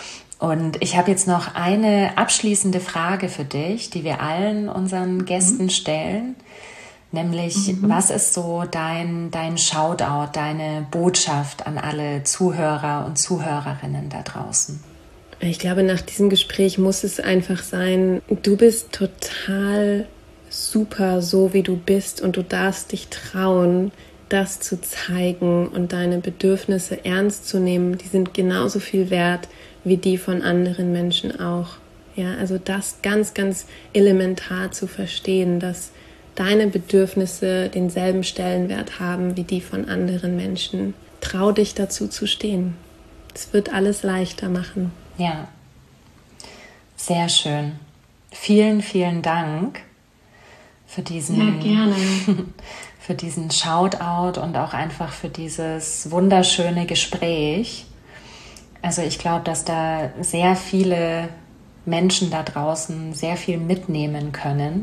Und ich habe jetzt noch eine abschließende Frage für dich, die wir allen unseren Gästen mhm. stellen, nämlich mhm. was ist so dein, dein Shoutout, deine Botschaft an alle Zuhörer und Zuhörerinnen da draußen? Ich glaube, nach diesem Gespräch muss es einfach sein, du bist total super, so wie du bist und du darfst dich trauen, das zu zeigen und deine Bedürfnisse ernst zu nehmen. Die sind genauso viel wert wie die von anderen Menschen auch. Ja, also das ganz, ganz elementar zu verstehen, dass deine Bedürfnisse denselben Stellenwert haben wie die von anderen Menschen. Trau dich dazu zu stehen. Es wird alles leichter machen. Ja, sehr schön. Vielen, vielen Dank für diesen, ja, gerne. für diesen Shoutout und auch einfach für dieses wunderschöne Gespräch. Also ich glaube, dass da sehr viele Menschen da draußen sehr viel mitnehmen können.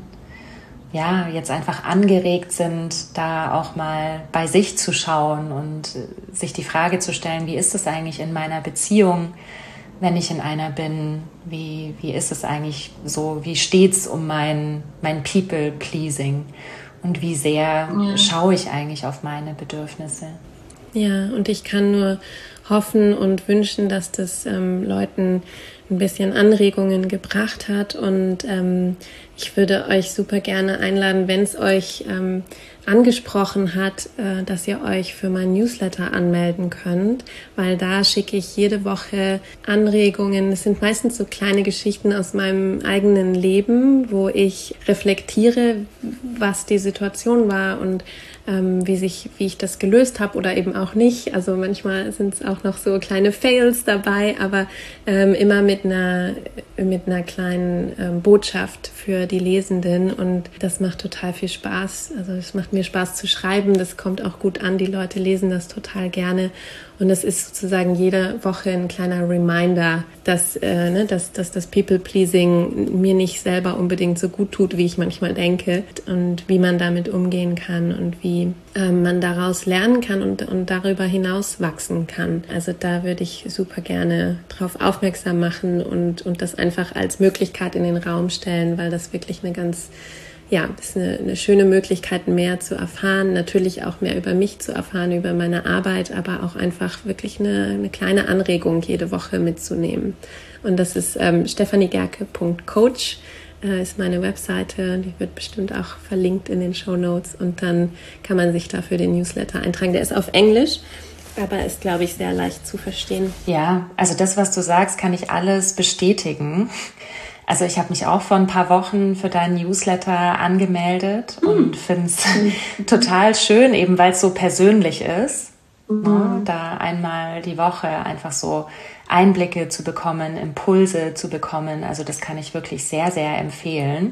Ja, jetzt einfach angeregt sind, da auch mal bei sich zu schauen und sich die Frage zu stellen, wie ist es eigentlich in meiner Beziehung, wenn ich in einer bin? Wie, wie ist es eigentlich so? Wie steht's um mein, mein People-Pleasing? Und wie sehr ja. schaue ich eigentlich auf meine Bedürfnisse? Ja, und ich kann nur hoffen und wünschen, dass das ähm, Leuten ein bisschen Anregungen gebracht hat. Und ähm, ich würde euch super gerne einladen, wenn es euch ähm, angesprochen hat, äh, dass ihr euch für meinen Newsletter anmelden könnt, weil da schicke ich jede Woche Anregungen. Es sind meistens so kleine Geschichten aus meinem eigenen Leben, wo ich reflektiere, was die Situation war und ähm, wie sich, wie ich das gelöst habe oder eben auch nicht. Also manchmal sind es auch noch so kleine Fails dabei, aber ähm, immer mit einer mit einer kleinen ähm, Botschaft für die Lesenden, und das macht total viel Spaß. Also es macht mir Spaß zu schreiben, das kommt auch gut an, die Leute lesen das total gerne, und es ist sozusagen jede Woche ein kleiner Reminder, dass, äh, ne, dass, dass das People-Pleasing mir nicht selber unbedingt so gut tut, wie ich manchmal denke, und wie man damit umgehen kann und wie äh, man daraus lernen kann und, und darüber hinaus wachsen kann. Also da würde ich super gerne drauf aufmerksam machen und, und das einfach als Möglichkeit in den Raum stellen, weil das wirklich eine ganz Ja, das ist eine, eine schöne Möglichkeit, mehr zu erfahren, natürlich auch mehr über mich zu erfahren, über meine Arbeit, aber auch einfach wirklich eine, eine kleine Anregung jede Woche mitzunehmen. Und das ist ähm, stephaniegerke punkt coach, äh, ist meine Webseite, die wird bestimmt auch verlinkt in den Shownotes, und dann kann man sich da für den Newsletter eintragen. Der ist auf Englisch, aber ist, glaube ich, sehr leicht zu verstehen. Ja, also das, was du sagst, kann ich alles bestätigen. Also ich habe mich auch vor ein paar Wochen für deinen Newsletter angemeldet mm. und finde es mm. total schön, eben weil es so persönlich ist, mm. ne, da einmal die Woche einfach so Einblicke zu bekommen, Impulse zu bekommen. Also das kann ich wirklich sehr, sehr empfehlen.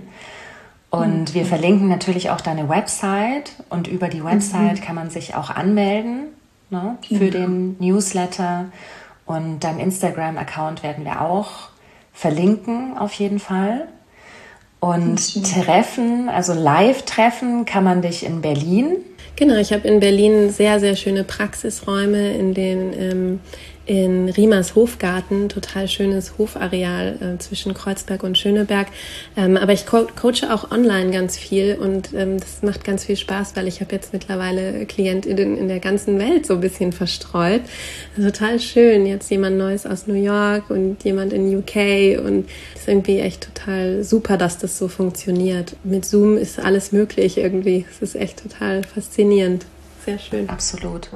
Und mm. wir verlinken natürlich auch deine Website, und über die Website mm. kann man sich auch anmelden, ne, für mm. den Newsletter, und dein Instagram-Account werden wir auch verlinken auf jeden Fall. Und Treffen, also Live-Treffen, kann man dich in Berlin? Genau, ich habe in Berlin sehr, sehr schöne Praxisräume in den ähm, in Riemers Hofgarten, total schönes Hofareal äh, zwischen Kreuzberg und Schöneberg. Ähm, aber ich co- coache auch online ganz viel, und ähm, das macht ganz viel Spaß, weil ich habe jetzt mittlerweile KlientInnen in der ganzen Welt so ein bisschen verstreut. Also total schön, jetzt jemand Neues aus New York und jemand in U K, und es ist irgendwie echt total super, dass das so funktioniert. Mit Zoom ist alles möglich irgendwie. Es ist echt total faszinierend. Sehr schön. Absolut.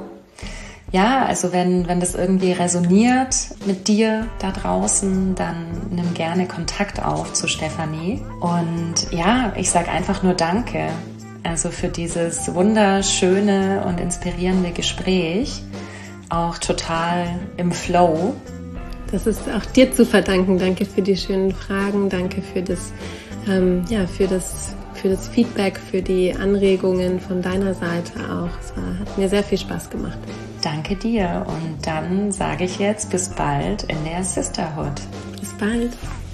Ja, also wenn, wenn das irgendwie resoniert mit dir da draußen, dann nimm gerne Kontakt auf zu Stephanie. Und ja, ich sage einfach nur Danke, also für dieses wunderschöne und inspirierende Gespräch, auch total im Flow. Das ist auch dir zu verdanken. Danke für die schönen Fragen, danke für das, ähm, ja, für das für das Feedback, für die Anregungen von deiner Seite auch. Es war, hat mir sehr viel Spaß gemacht. Danke dir, und dann sage ich jetzt bis bald in der Sisterhood. Bis bald.